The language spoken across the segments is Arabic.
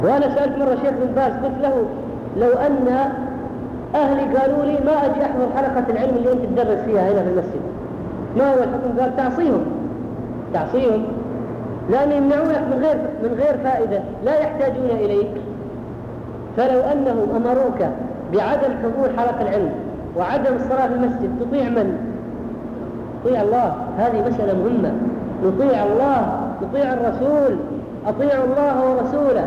وأنا سألت مرة شيخ بن باز قلت له لو أن أهلي قالوا لي ما أجي أحضر حلقة العلم اللي أنت تدرس فيها هنا في المسجد، ما هو الحكم؟ قال تعصيهم لأن يمنعونك من غير فائدة، لا يحتاجون إليك. فلو أنهم أمروك بعدم حضور حلقة العلم وعدم الصلاة في المسجد تطيع من؟ تطيع الله. هذه مسألة مهمة. نطيع الله، نطيع الرسول، أطيعوا الله ورسوله.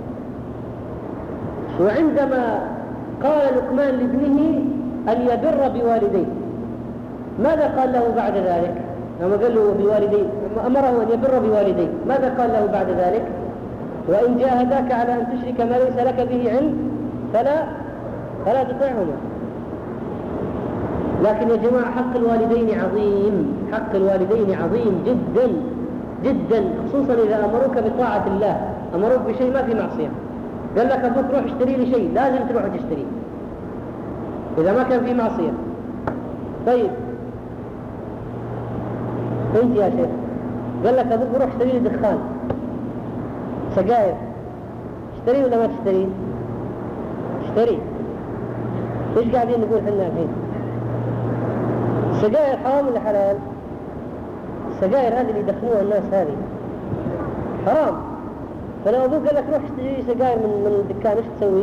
وعندما قال لقمان لابنه أن يبر بوالديه، ماذا قال له بعد ذلك؟ لما قال له بوالديه، أمره أن يبر بوالديه، ماذا قال له بعد ذلك؟ وإن جاهداك على أن تشرك ما ليس لك به علم فلا تطيعهما. لكن يا جماعة حق الوالدين عظيم، حق الوالدين عظيم جدا جدا، خصوصا إذا أمروك بطاعة الله، أمروك بشيء ما في معصية. قال لك أبوك روح اشتري لي شيء، لازم تروح تشتري إذا ما كان في معصية. طيب أنت يا شيخ قال لك أبوك روح اشتري لي دخان، سجاير، اشتري ولا ما تشتري؟ اشتري. ايش قاعدين نقول حنا الحين؟ السجاير حرام ولا حلال؟ السجاير هذه اللي يدخنوها الناس هذه حرام. فلو أبوك قال لك روح اشتري سجاير من الدكان، ايش تسوي؟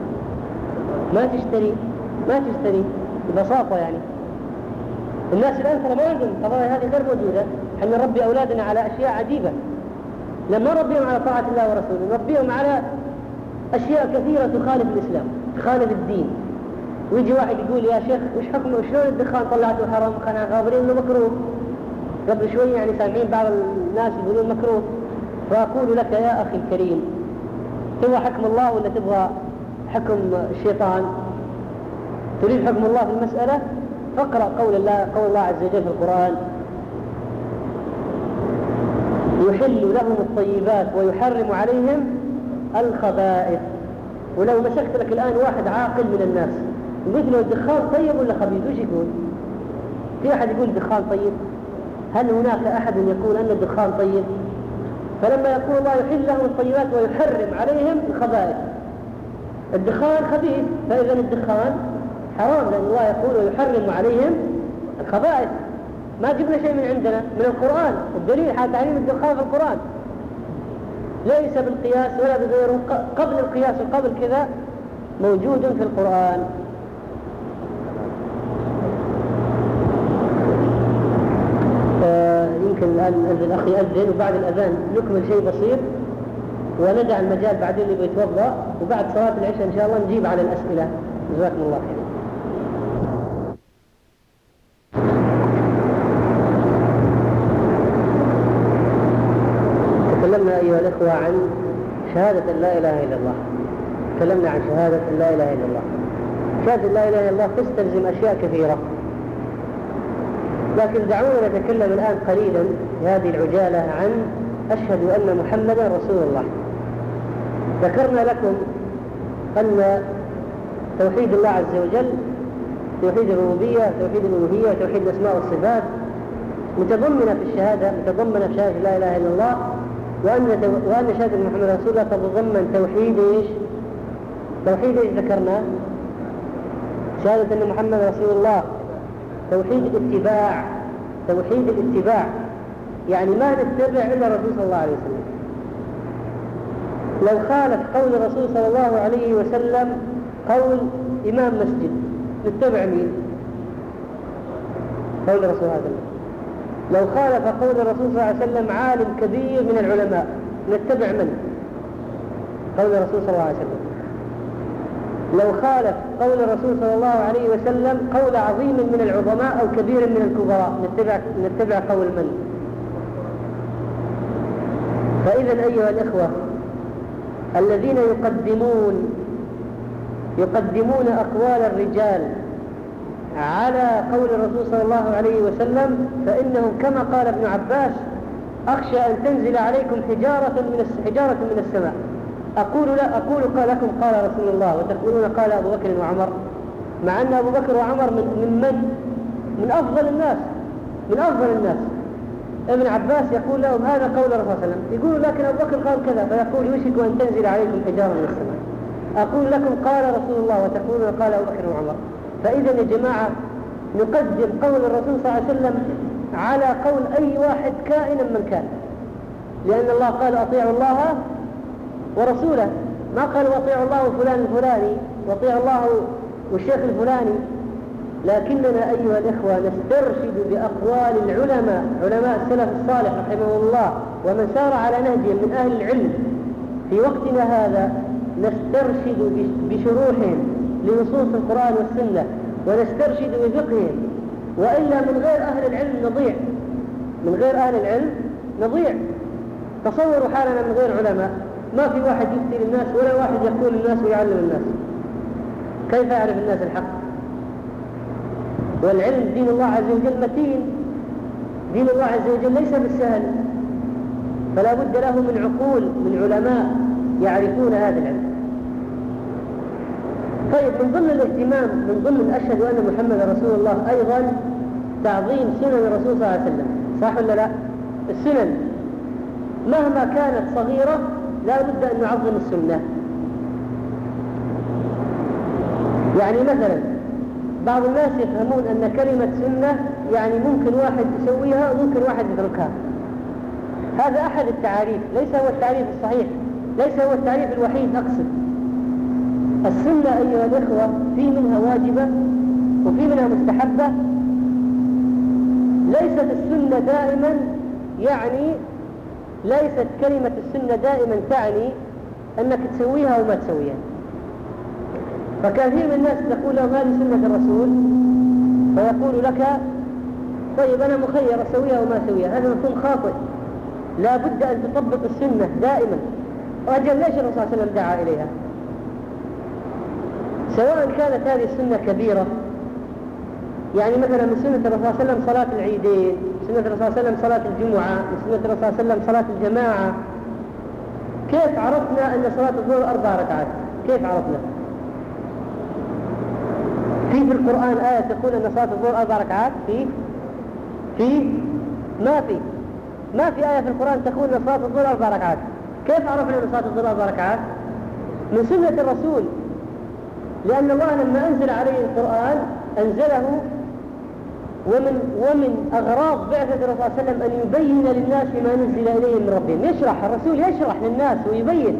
ما تشتري ببساطة. يعني الناس الآن ترى ما عندهم قضايا هذه غير موجودة. احنا نربي أولادنا على أشياء عجيبة، لما نربيهم على طاعة الله ورسوله نربيهم على أشياء كثيرة تخالف الإسلام، تخالف الدين. ويجي واحد يقول يا شيخ وش حكمه، شلون الدخان طلعته حرام؟ كان غابرين انه مكروه قبل شوي، يعني سامعين بعض الناس يقولون مكروه. فأقول لك يا أخي الكريم، تبغى حكم الله ولا تبغى حكم الشيطان؟ تريد حكم الله في المسألة؟ فاقرأ قول الله عز وجل في القرآن: يحل لهم الطيبات ويحرم عليهم الخبائث. ولو مسكت لك الآن واحد عاقل من الناس وقلت له الدخان طيب ولا خبيث، وش يقول؟ في أحد يقول الدخان طيب؟ هل هناك أحد يقول أن الدخان طيب؟ فلما يقول الله يحل لهم الطيبات ويحرم عليهم الخبائث، الدخان خبيث، فإذا الدخان حرام، لأن الله يقول ويحرم عليهم الخبائث. ما جبنا شيء من عندنا، من القرآن. الدليل على تحريم الدخان في القرآن، ليس بالقياس ولا بغيره، قبل القياس وقبل كذا موجود في القرآن. يمكن الآن الأخ يأذن، وبعد الأذان نكمل شيء بسيط وندع المجال بعدين اللي بيتوضأ، وبعد صلاة العشاء إن شاء الله نجيب على الأسئلة. جزاكم الله خير. تكلمنا أيها الأخوة عن شهادة لا إله إلا الله، تكلمنا عن شهادة لا إله إلا الله. شهادة لا إله إلا الله تستلزم أشياء كثيرة، لكن دعونا نتكلم الآن قليلا في هذه العجالة عن أشهد أن محمدا رسول الله. ذكرنا لكم أن توحيد الله عز وجل، توحيد الربوبية، توحيد الألوهية، توحيد الأسماء والصفات، متضمنة في الشهادة، متضمنة في شهادة لا إله إلا الله، وأن شهادة محمد رسول الله تتضمن توحيد إيش؟ توحيد إيش ذكرنا؟ شهادة أن محمد رسول الله، توحيد الاتباع، توحيد الاتباع، يعني ما نتبع إلا الرسول صلى الله عليه وسلم. لو خالف قول الرسول صلى الله عليه وسلم قول إمام مسجد نتبع مين؟ قول الرسول صلى الله عليه وسلم. لو خالف قول الرسول صلى الله عليه وسلم عالم كبير من العلماء نتبع من؟ قول الرسول صلى الله عليه وسلم. لو خالف قول الرسول صلى الله عليه وسلم قول عظيم من العظماء أو كبير من الكبراء نتبع قول من؟ فإذا أيها الإخوة الذين يقدمون أقوال الرجال على قول الرسول صلى الله عليه وسلم فإنهم كما قال ابن عباس: أخشى أن تنزل عليكم حجارة من السماء. أقول قال لكم قال رسول الله وتقولون قال أبو بكر وعمر، مع أن أبو بكر وعمر من أفضل الناس، من أفضل الناس. ابن عباس يقول لهم هذا قول الرسول صلى الله عليه وسلم، يقولوا لكن أبو بكر قال كذا، فيقول يوشك أن تنزل عليكم حجارة من السماء. أقول لكم قال رسول الله وتقولون قال أبو بكر وعمر. فإذا يا جماعة نقدم قول الرسول صلى الله عليه وسلم على قول أي واحد كائنا من كان، لأن الله قال أطيعوا الله ورسوله، ما قال وأطيعوا الله وفلان الفلاني وأطيعوا الله والشيخ الفلاني. لكننا أيها الإخوة نسترشد بأقوال العلماء، علماء السلف الصالح رحمه الله ومن سار على نهجهم من أهل العلم في وقتنا هذا، نسترشد بشروحهم لنصوص القرآن والسنة ونسترشد بفقههم، وإلا من غير أهل العلم نضيع، من غير أهل العلم نضيع. تصوروا حالنا من غير علماء، ما في واحد يفتي للناس ولا واحد يقول للناس ويعلم الناس، كيف يعرف الناس الحق؟ والعلم دين الله عز وجل متين، دين الله عز وجل ليس بالسهل، فلا بد له من عقول من علماء يعرفون هذا العلم. طيب من ضمن الاهتمام، من ضمن أشهد أن محمد رسول الله أيضا تعظيم سنن الرسول صلى الله عليه وسلم، صح ولا لا؟ السنن مهما كانت صغيرة لا بد أن نعظم السنة. يعني مثلا بعض الناس يفهمون أن كلمة سنة يعني ممكن واحد يسويها وممكن واحد يتركها. هذا أحد التعاريف، ليس هو التعريف الصحيح، ليس هو التعريف الوحيد. أقصد السنة أيها الإخوة في منها واجبة وفي منها مستحبة. ليست السنة دائما يعني ليست كلمة السنة دائما تعني أنك تسويها وما تسويها. فكثير من الناس تقول لهم هذه سنة الرسول، فيقول لك طيب أنا مخير أسويها وما أسويها. هذا مفهوم خاطئ، لا بد أن تطبق السنة دائما. وأجل ليش الرسول صلى الله عليه وسلم دعا إليها؟ سواء كانت هذه السنة كبيرة، يعني مثلا من سنة الرسول صلى الله عليه وسلم صلاة العيدين، سنة الرسول صلى الله عليه وسلم صلاة الجمعة، سنة الرسول صلى الله عليه وسلم صلاة الجماعة. كيف عرفنا أن صلاة الظهر 4 ركعات؟ كيف عرفنا؟ في القرآن آية تقول أن صلاة الظهر 4 ركعات؟ ما في آية في القرآن تقول أن صلاة الظهر 4 ركعات. كيف عرفنا أن صلاة الظهر 4 ركعات؟ من سنة الرسول، لأن الله لما أنزل عليه القرآن أنزله ومن أغراض بعثة الرسول صلى الله عليه وسلم أن يبين للناس ما نزل إليهم من ربهم. الرسول يشرح للناس ويبين.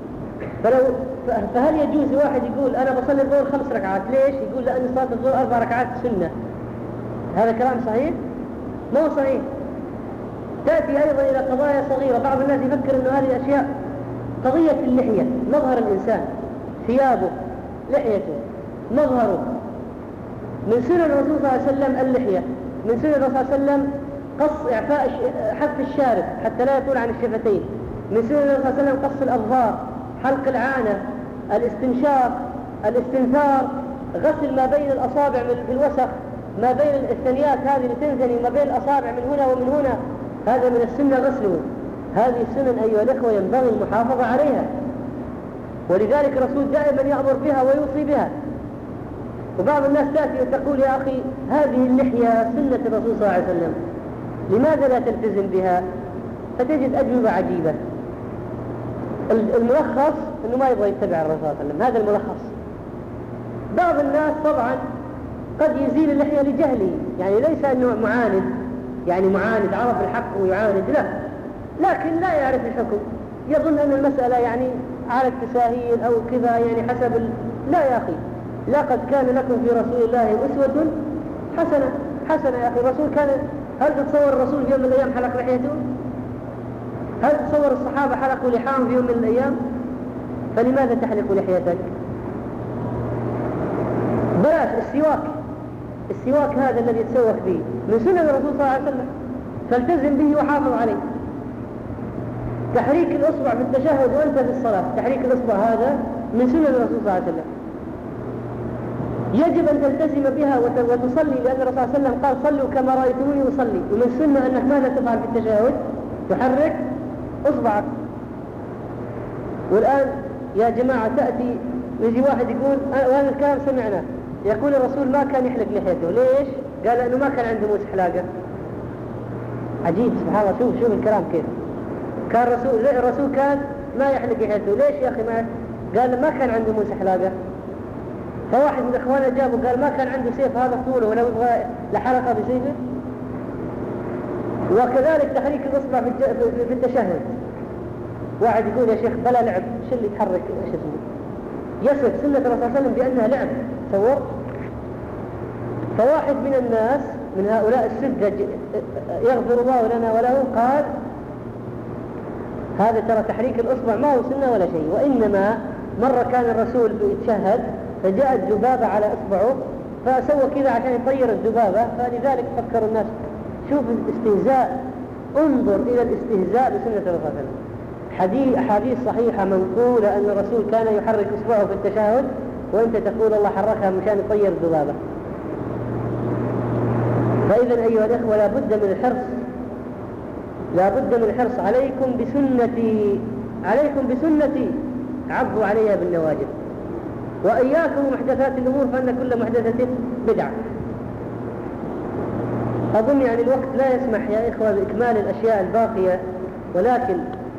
فهل يجوز واحد يقول أنا بصلي الظهر 5 ركعات؟ ليش؟ يقول لأن صلاة الظهر 4 ركعات سنة. هذا كلام صحيح؟ ما هو صحيح. تأتي أيضا إلى قضايا صغيرة. بعض الناس يفكر أن هذه الأشياء قضية اللحية، مظهر الإنسان، ثيابه، لحيته، مظهره. من سنة الرسول صلى الله عليه وسلم اللحية، من سنة الرسول صلى الله عليه وسلم قص إعفاء حف الشارب حتى لا يطول عن الشفتين، من سنة الرسول صلى الله عليه وسلم قص الأظفار، حلق العانة، الاستنشاق، الاستنثار، غسل ما بين الأصابع من الوسخ، ما بين الثنيات هذه اللي تنثني وما بين الأصابع من هنا ومن هنا، هذا من السنة غسله. هذه السنن أيها الأخوة ينبغي المحافظة عليها، ولذلك الرسول دائما يأمر بها ويوصي بها. وبعض الناس تأتي وتقول يا أخي هذه اللحية سنة الرسول صلى الله عليه وسلم، لماذا لا تلتزم بها؟ فتجد أجوبة عجيبة. الملخص أنه ما يبغى يتبع الرسول صلى الله عليه وسلم، هذا الملخص. بعض الناس طبعا قد يزيل اللحية لجهله، يعني ليس أنه معاند، يعني معاند عرف الحق ويعاند، لا، لكن لا يعرف الحكم، يظن أن المسألة يعني على التساهيل أو كذا، يعني حسب لا يا أخي، لقد كان لكم في رسول الله أسوة حسنة يا أخي. الرسول كان، هل تتصور الرسول في يوم من الأيام حلق لحيته؟ هل تتصور الصحابة حلقوا لحاهم في يوم من الأيام؟ فلماذا تحلق لحيتك؟ بلاش السواك هذا الذي يتسوك به من سنة الرسول صلى الله عليه وسلم، فالتزم به وحافظ عليه. تحريك الأصبع في التشهد وأنت في الصلاة، تحريك الأصبع هذا من سنة الرسول صلى الله عليه وسلم، يجب أن تلتزم بها وتصلي، لأن الرسول صلى الله عليه وسلم قال صلوا كما رأيتموني أصلي. ومن سنة أنك ماذا تفعل في التشهد؟ تحرك أصبعك. والآن يا جماعة تأتي يجي واحد يقول وهذا الكلام سمعناه، يقول الرسول ما كان يحلق لحيته. ليش؟ قال لأنه ما كان عنده موس حلاقة. عجيب سبحان الله. شوف الكلام كيف كان الرسول كان ما يحلق لحيته. ليش يا أخي؟ ما قال ما كان عنده موسى حلاقة. فواحد من إخوانه جابه قال ما كان عنده سيف هذا طوله ولو يبغى لحرقه بسيفه. وكذلك تحريك الإصبع في التشهد. واحد يقول يا شيخ بلا لعب، شو اللي يتحرك ايش اسمه؟ يصف سنة الرسول صلى الله عليه وسلم بأنها لعب. تصور. فواحد من الناس من هؤلاء السدة يغفر الله لنا وله قال هذا ترى تحريك الإصبع ما هو سنة ولا شيء، وإنما مرة كان الرسول يتشهد فجاءت ذبابة على إصبعه فسوى كذا عشان يطير الذبابة، فلذلك فكروا الناس. شوف الاستهزاء، انظر إلى الاستهزاء بسنة الرسول صلى الله عليه وسلم. أحاديث صحيحة منقولة أن الرسول كان يحرك إصبعه في التشهد، وأنت تقول الله حركها مشان يطير الذبابة. فإذا أيها الإخوة لا بد من الحرص عليكم بسنتي عضوا عليها بالنواجذ، وإياكم محدثات الأمور فإن كل محدثة بدعة. أظن يعني الوقت لا يسمح يا إخوة بإكمال الأشياء الباقية، ولكن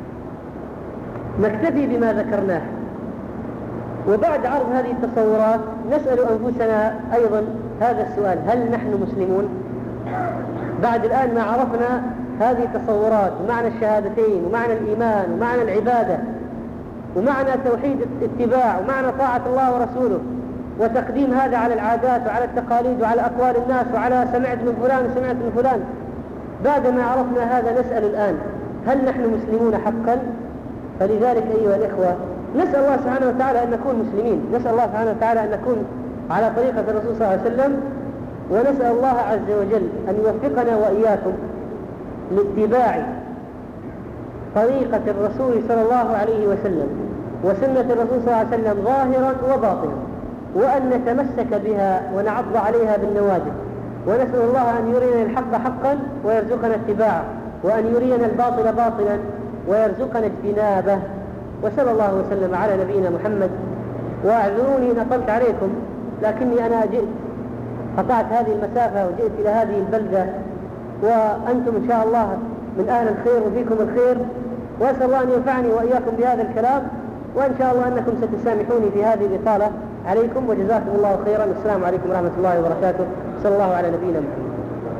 نكتفي بما ذكرناه. وبعد عرض هذه التصورات نسأل أنفسنا أيضا هذا السؤال: هل نحن مسلمون؟ بعد الآن ما عرفنا هذه التصورات ومعنى الشهادتين ومعنى الإيمان ومعنى العبادة ومعنى توحيد الاتباع ومعنى طاعة الله ورسوله وتقديم هذا على العادات وعلى التقاليد وعلى أقوال الناس وعلى سمعت من فلان وسمعت من فلان، بعد ما عرفنا هذا نسأل الآن: هل نحن مسلمون حقا؟ فلذلك أيها الإخوة نسأل الله سبحانه وتعالى أن نكون مسلمين، نسأل الله سبحانه وتعالى أن نكون على طريقة الرسول صلى الله عليه وسلم، ونسأل الله عز وجل أن يوفقنا وإياكم لاتباع طريقة الرسول صلى الله عليه وسلم وسنة الرسول صلى الله عليه وسلم ظاهرا وباطنا، وأن نتمسك بها ونعض عليها بالنواجذ، ونسأل الله أن يرينا الحق حقا ويرزقنا اتباعه، وأن يرينا الباطل باطلا ويرزقنا اجتنابه. وصلى الله وسلم على نبينا محمد. واعذروني إن أطلت عليكم، لكني أنا قطعت هذه المسافة وجئت إلى هذه البلدة، وأنتم إن شاء الله من أهل الخير وفيكم الخير، وأسأل الله أن ينفعني وإياكم بهذا الكلام، وإن شاء الله أنكم ستسامحوني في هذه الإطالة عليكم، وجزاكم الله خيرا. السلام عليكم ورحمة الله وبركاته. صلى الله على نبينا محمد.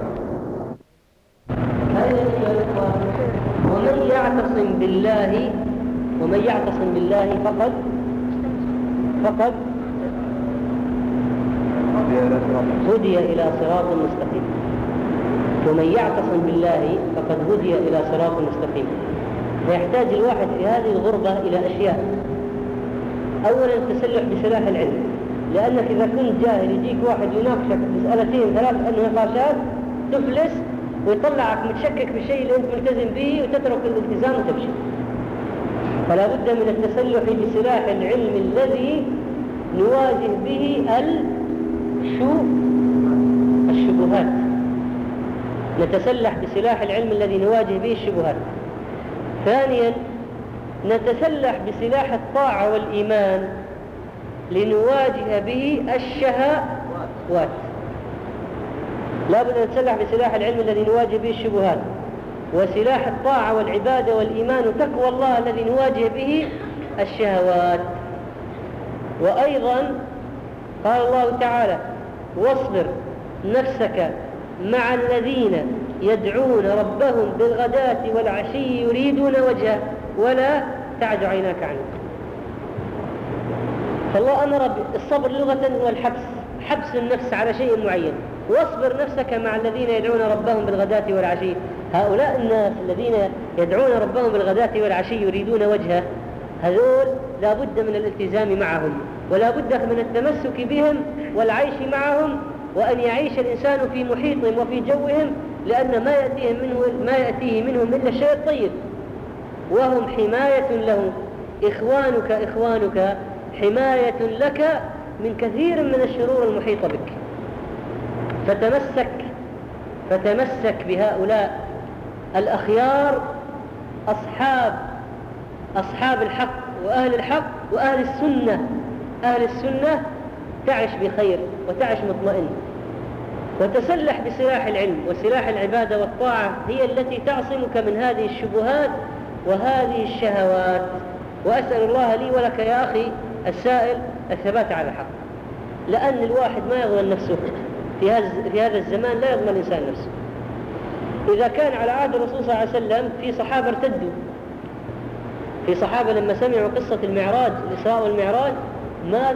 ومن يعتصم بالله فقد هدي إلى صراط مستقيم. ومن يعتصم بالله فقد هدي إلى صراط مستقيم. فيحتاج الواحد في هذه الغربة إلى أشياء. أولا التسلح بسلاح العلم، لأنك إذا كنت جاهل يجيك واحد يناقشك مسألتين ثلاث نقاشات تفلس ويطلعك متشكك بالشيء اللي أنت ملتزم به وتترك الالتزام وتمشي. فلا بد من التسلح بسلاح العلم الذي نواجه به الشبهات. نتسلح بسلاح العلم الذي نواجه به الشبهات. ثانيا نتسلح بسلاح الطاعة والإيمان لنواجه به الشهوات. لا بد أن نتسلح بسلاح العلم الذي نواجه به الشبهات، وسلاح الطاعة والعبادة والإيمان وتقوى الله الذي نواجه به الشهوات. وأيضا قال الله تعالى: واصبر نفسك مع الذين يدعون ربهم بالغداة والعشي يريدون وجهه ولا تعد عيناك عنه. فالله أمر بالصبر لغة والحبس، حبس النفس على شيء معين. واصبر نفسك مع الذين يدعون ربهم بالغداة والعشي. هؤلاء الناس الذين يدعون ربهم بالغداة والعشي يريدون وجهه، هذول لا بد من الالتزام معهم، ولا بد من التمسك بهم والعيش معهم، وأن يعيش الإنسان في محيطهم وفي جوهم، لأن ما يأتيه منهم إلا الشيء الطيب، وهم حماية لهم. إخوانك حماية لك من كثير من الشرور المحيطة بك. فتمسك بهؤلاء الأخيار، أصحاب الحق وأهل الحق وأهل السنة. أهل السنة تعيش بخير وتعيش مطمئن. وتسلح بسلاح العلم وسلاح العبادة والطاعة، هي التي تعصمك من هذه الشبهات وهذه الشهوات. وأسأل الله لي ولك يا أخي السائل الثبات على الحق، لأن الواحد ما يضمن نفسه في هذا الزمان، لا يضمن الإنسان نفسه. إذا كان على عهد الرسول صلى الله عليه وسلم في صحابة ارتدوا، في صحابة لما سمعوا قصة المعراج، الإسراء والمعراج، ما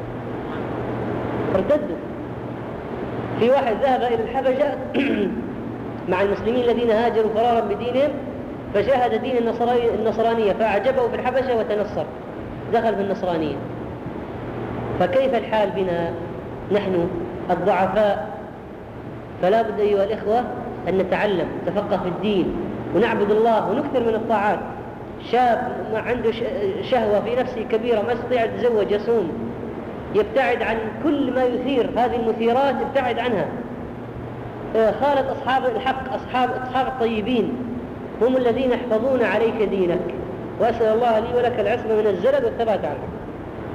ارتدوا. في واحد ذهب إلى الحبشة مع المسلمين الذين هاجروا فرارا بدينهم، فشاهد دين النصرانية فأعجبه في الحبشة وتنصر، دخل في النصرانية. فكيف الحال بنا نحن الضعفاء؟ فلا بد أيها الإخوة أن نتعلم، نتفقه في الدين، ونعبد الله، ونكثر من الطاعات. شاب ما عنده شهوة في نفسه كبيرة، ما يستطيع يتزوج، يصوم، يبتعد عن كل ما يثير هذه المثيرات، يبتعد عنها. خالط أصحاب الحق، أصحاب الطيبين، هم الذين يحفظون عليك دينك. وأسأل الله لي ولك العصمة من الزلل والثبات على الحق.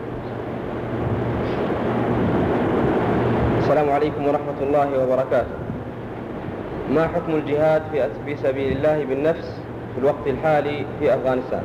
السلام عليكم ورحمة الله وبركاته. ما حكم الجهاد في سبيل الله بالنفس في الوقت الحالي في أفغانستان؟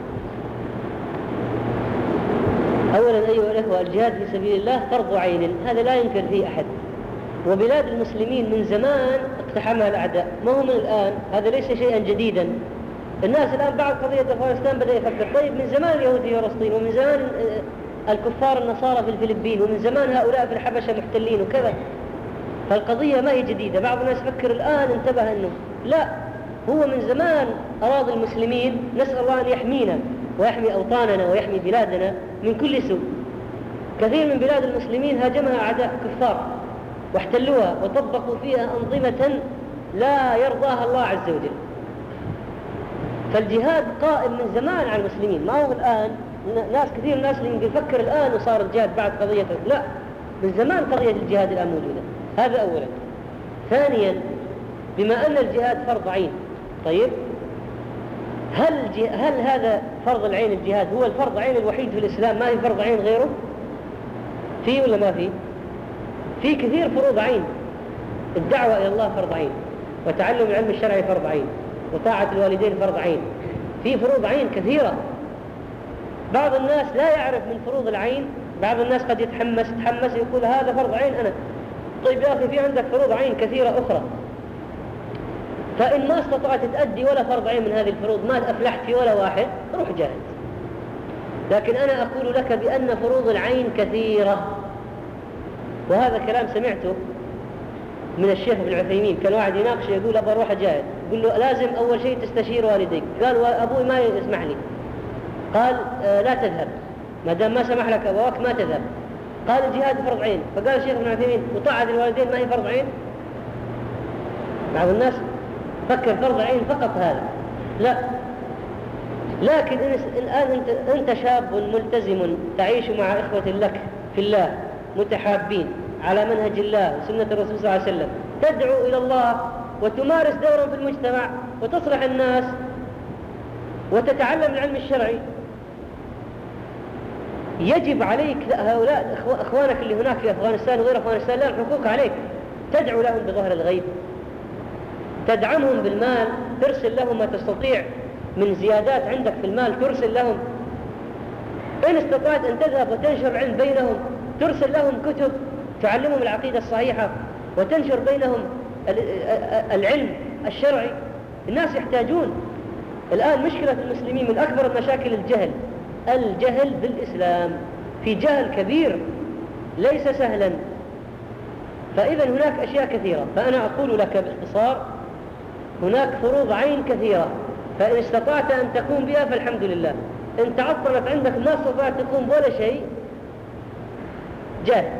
أولا أيها الأخوة، الجهاد في سبيل الله فرض عين، هذا لا ينكر فيه أحد. وبلاد المسلمين من زمان اقتحمها الأعداء، ما هو من الآن، هذا ليس شيئا جديدا. الناس الآن بعد قضية أفغانستان بدأ يفكر، طيب من زمان اليهود في فلسطين، ومن زمان الكفار النصارى في الفلبين، ومن زمان هؤلاء في الحبشة محتلين وكذا. فالقضية ما هي جديدة. بعض الناس يفكر الآن انتبه أنه لا، هو من زمان أراضي المسلمين، نسأل الله أن يحمينا ويحمي أوطاننا ويحمي بلادنا من كل سوء. كثير من بلاد المسلمين هاجمها أعداء كفار واحتلوها وطبقوا فيها أنظمة لا يرضاها الله عز وجل. فالجهاد قائم من زمان على المسلمين، ما هو الآن. ناس كثير ناس اللي يفكر الآن وصار الجهاد بعد قضية، لا، من زمان قضية الجهاد الآن موجودة. هذا أولا. ثانيا، بما أن الجهاد فرض عين، طيب هل هذا فرض العين الجهاد هو الفرض عين الوحيد في الإسلام؟ ما في فرض عين غيره؟ فيه ولا ما فيه؟ في كثير فروض عين. الدعوة إلى الله فرض عين، وتعلم العلم الشرعي فرض عين، وطاعة الوالدين فرض عين. في فروض عين كثيرة. بعض الناس لا يعرف من فروض العين. بعض الناس قد يتحمس يقول هذا فرض عين أنا. طيب يا أخي، في عندك فروض عين كثيرة أخرى، فإن ما استطعت تأدي ولا فرض عين من هذه الفروض، ما أفلحت في ولا واحد، روح جاهد. لكن أنا أقول لك بأن فروض العين كثيرة. وهذا كلام سمعته من الشيخ ابن عثيمين. كان واحد يناقش يقول أبغى أروح أجاهد، يقول له لازم أول شيء تستشير والديك. قال وأبوي ما يسمح لي. قال لا تذهب، ما دام ما سمح لك أبواك ما تذهب. قال الجهاد فرض عين. فقال الشيخ ابن عثيمين وطاعة الوالدين ما هي فرض عين؟ بعض الناس فكر فرض عين فقط هذا، لا. لكن الآن أنت شاب ملتزم تعيش مع إخوة لك في الله متحابين على منهج الله وسنة الرسول صلى الله عليه وسلم، تدعو إلى الله وتمارس دورا في المجتمع وتصلح الناس وتتعلم العلم الشرعي. يجب عليك هؤلاء أخوانك اللي هناك في أفغانستان وغير أفغانستان لهم حقوق عليك، تدعو لهم بظهر الغيب، تدعمهم بالمال، ترسل لهم ما تستطيع من زيادات عندك في المال، ترسل لهم. إن استطعت أن تذهب وتنشر علم بينهم، ترسل لهم كتب تعلمهم العقيدة الصحيحة وتنشر بينهم العلم الشرعي. الناس يحتاجون. الآن مشكلة المسلمين من أكبر المشاكل الجهل بالإسلام. في جهل كبير ليس سهلا. فإذا هناك أشياء كثيرة. فأنا أقول لك باختصار هناك فروض عين كثيرة، فإن استطعت أن تقوم بها فالحمد لله. إن تعطلت عندك ما استطعت تقوم بولا شيء، جاهد.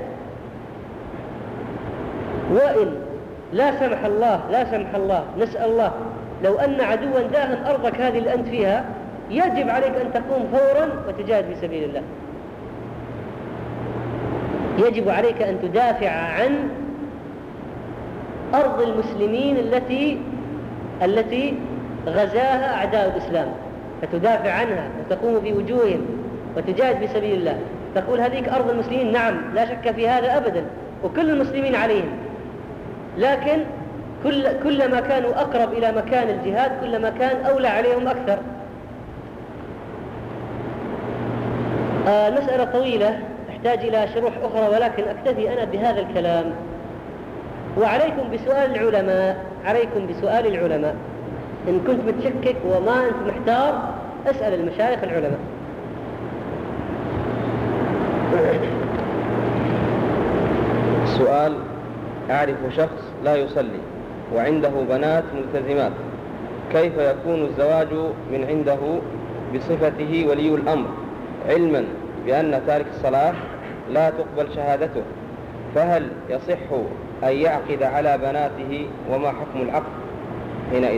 وإن لا سمح الله نسأل الله لو أن عدوا داهم أرضك هذه اللي أنت فيها، يجب عليك أن تقوم فورا وتجاهد في سبيل الله. يجب عليك أن تدافع عن أرض المسلمين التي غزاها أعداء الإسلام، فتدافع عنها وتقوم في وجوههم وتجاهد في سبيل الله. تقول هذيك أرض المسلمين، نعم لا شك في هذا أبدا، وكل المسلمين عليهم. لكن كلما كانوا أقرب إلى مكان الجهاد كلما كان أولى عليهم أكثر. مسألة طويلة تحتاج إلى شروح أخرى، ولكن أكتفي أنا بهذا الكلام. وعليكم بسؤال العلماء، عليكم بسؤال العلماء. إن كنت متشكك وما أنت محتار أسأل المشايخ العلماء. السؤال: أعرف شخص لا يصلي وعنده بنات ملتزمات، كيف يكون الزواج من عنده بصفته ولي الأمر، علما بأن تارك الصلاة لا تقبل شهادته؟ فهل يصح أن يعقد على بناته، وما حكم العقد حينئذ؟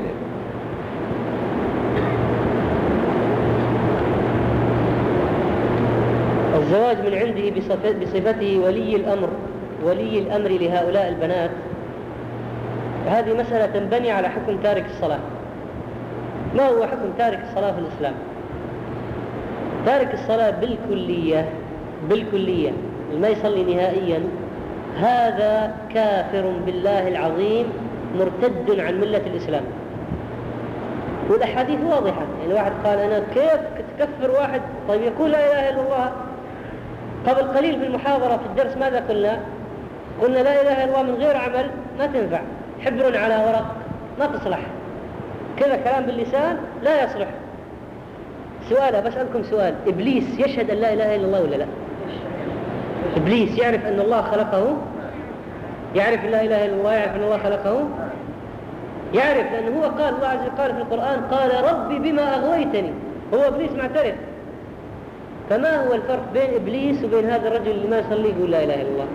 الزواج من عنده بصفته ولي الأمر لهؤلاء البنات، هذه مسألة تنبني على حكم تارك الصلاة. ما هو حكم تارك الصلاة في الإسلام؟ تارك الصلاة بالكلية ما يصلي نهائيا، هذا كافر بالله العظيم مرتد عن ملة الإسلام. والأحاديث واضحة، يعني واحد قال أنا كيف تكفر واحد؟ طيب يقول لا إله إلا الله. قبل قليل في المحاضرة في الدرس ماذا قلنا لا إله إلا الله من غير عمل ما تنفع، حبر على ورق ما تصلح، كذا كلام باللسان لا يصلح. سؤال بسألكم سؤال: إبليس يشهد أن لا إله إلا الله ولا لا؟ إبليس يعرف أن الله خلقه؟ يعرف أن لا إله إلا الله، يعرف أن الله خلقه، يعرف، لأنه هو قال، الله عز وجل قال في القرآن: قال ربي بما أغويتني. هو إبليس معترف. فما هو الفرق بين إبليس وبين هذا الرجل اللي ما يصلي يقول لا إله إلا الله؟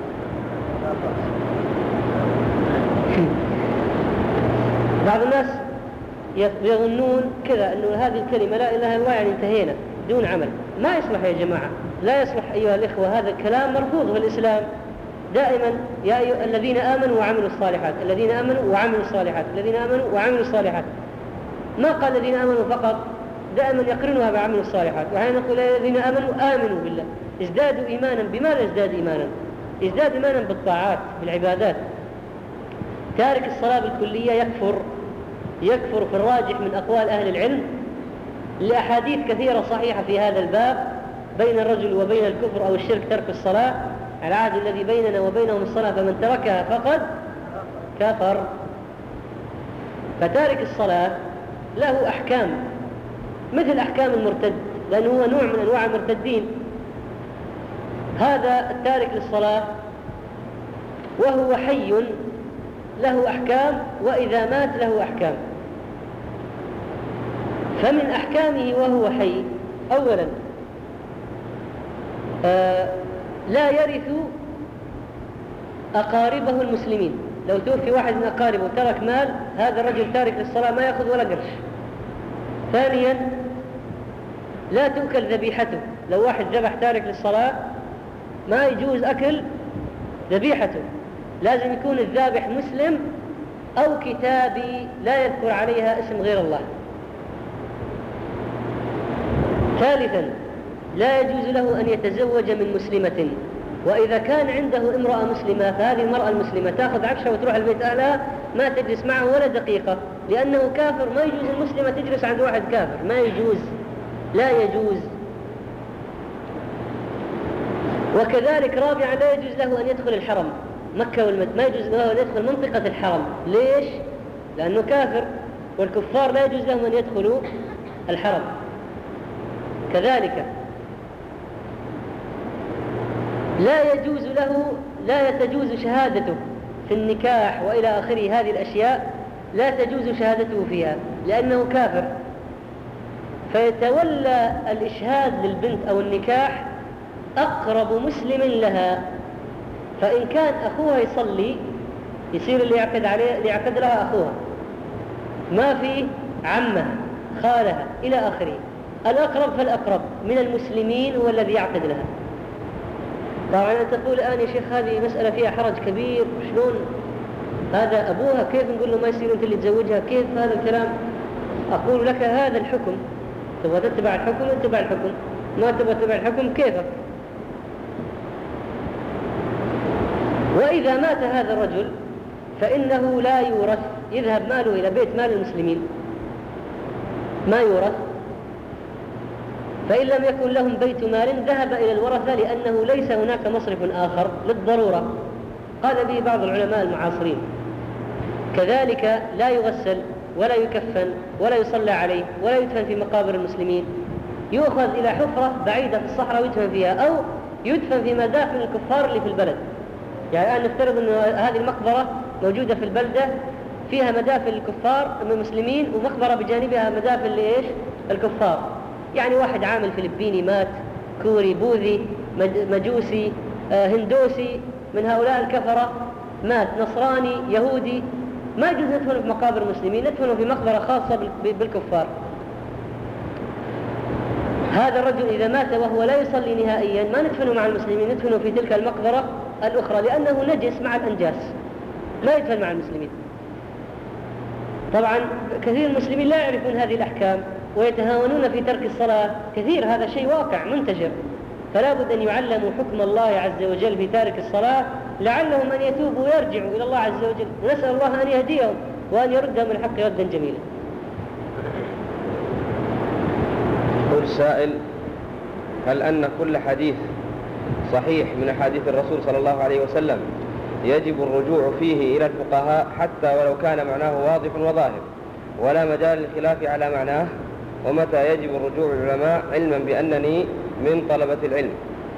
بعض الناس يظنون كذا، أنه هذه الكلمة لا إله إلا الله يعني انتهينا دون عمل. ما يصلح يا جماعة، لا يصلح أيها الإخوة، هذا الكلام مرفوض في الإسلام دائما. يا أيها الذين آمنوا وعملوا الصالحات، الذين آمنوا وعملوا الصالحات، الذين آمنوا وعملوا الصالحات. ما قال الذين آمنوا فقط، دائما يقرنها بعمل الصالحات. وحين نقول الذين آمنوا بالله، ازدادوا إيمانا. بماذا ازداد إيمانا؟ ازداد إيمانا بالطاعات، بالعبادات. تارك الصلاة بالكلية يكفر في الراجح من أقوال أهل العلم، لأحاديث كثيرة صحيحة في هذا الباب بين الرجل وبين الكفر أو الشرك ترك الصلاة. العهد الذي بيننا وبينهم الصلاة، فمن تركها فقد كفر. فتارك الصلاة له أحكام مثل أحكام المرتد، لأنه هو نوع من أنواع المرتدين. هذا التارك للصلاة وهو حي له أحكام، وإذا مات له أحكام. فمن أحكامه وهو حي: أولا لا يرث أقاربه المسلمين. لو توفي واحد من أقاربه وترك مال، هذا الرجل تارك للصلاة ما يأخذ ولا قرش. ثانيا لا تؤكل ذبيحته. لو واحد ذبح تارك للصلاة ما يجوز أكل ذبيحته، لازم يكون الذابح مسلم أو كتابي لا يذكر عليها اسم غير الله. ثالثا لا يجوز له أن يتزوج من مسلمة، وإذا كان عنده امرأة مسلمة فهذه المرأة المسلمة تأخذ عفشة وتروح البيت أهلها، ما تجلس معه ولا دقيقة، لأنه كافر. ما يجوز المسلمة تجلس عند واحد كافر، ما يجوز، لا يجوز. وكذلك رابعا لا يجوز له أن يدخل الحرم، مكة والمدينة، ما يجوز له أن يدخل منطقة الحرم. ليش؟ لأنه كافر، والكفار لا يجوز لهم أن يدخلوا الحرم. كذلك لا تجوز شهادته في النكاح وإلى آخره. هذه الأشياء لا تجوز شهادته فيها لأنه كافر. فيتولى الإشهاد للبنت أو النكاح أقرب مسلم لها. فإن كان أخوها يصلي يصير اللي يعقد لها أخوها، ما في عمها خالها إلى آخره. الأقرب فالأقرب من المسلمين هو الذي يعقد لها. طبعا أنت تقول الآن يا شيخ هذه مسألة فيها حرج كبير، شلون هذا أبوها، كيف نقول له ما يصير أنت اللي تزوجها، كيف هذا الكلام؟ أقول لك هذا الحكم، تبغى تتبع الحكم اتبع الحكم، ما تبغى تتبع الحكم كيفك. وإذا مات هذا الرجل فإنه لا يورث، يذهب ماله إلى بيت مال المسلمين ما يورث. فإن لم يكن لهم بيت مال ذهب إلى الورثة، لأنه ليس هناك مصرف آخر للضرورة، قال به بعض العلماء المعاصرين. كذلك لا يغسل ولا يكفن ولا يصلى عليه ولا يدفن في مقابر المسلمين، يؤخذ إلى حفرة بعيدة في الصحراء ويدفن فيها، أو يدفن في مدافن الكفار اللي في البلد. يعني الآن نفترض أن هذه المقبرة موجودة في البلدة فيها مدافن الكفار من المسلمين، ومقبرة بجانبها مدافن لإيش؟ الكفار. يعني واحد عامل فلبيني مات، كوري، بوذي، مجوسي، هندوسي من هؤلاء الكفرة مات، نصراني، يهودي، ما يجوز ندفنه في مقابر المسلمين، ندفنه في مقبرة خاصة بالكفار. هذا الرجل إذا مات وهو لا يصلي نهائيا ما ندفنه مع المسلمين، ندفنه في تلك المقبرة الأخرى، لأنه نجس مع الأنجاس، ما يدفن مع المسلمين. طبعا كثير من المسلمين لا يعرفون هذه الأحكام ويتهاونون في ترك الصلاة كثير، هذا شيء واقع منتشر، فلا بد أن يعلموا حكم الله عز وجل في تارك الصلاة، لعلهم أن يتوبوا ويرجعوا إلى الله عز وجل، ونسأل الله أن يهديهم وأن يردهم من الحق ردا جميلا. يقول السائل: هل أن كل حديث صحيح من أحاديث الرسول صلى الله عليه وسلم يجب الرجوع فيه إلى الفقهاء حتى ولو كان معناه واضح وظاهر ولا مجال للخلاف على معناه؟ ومتى يجب الرجوع للعلماء علما بأنني من طلبة العلم؟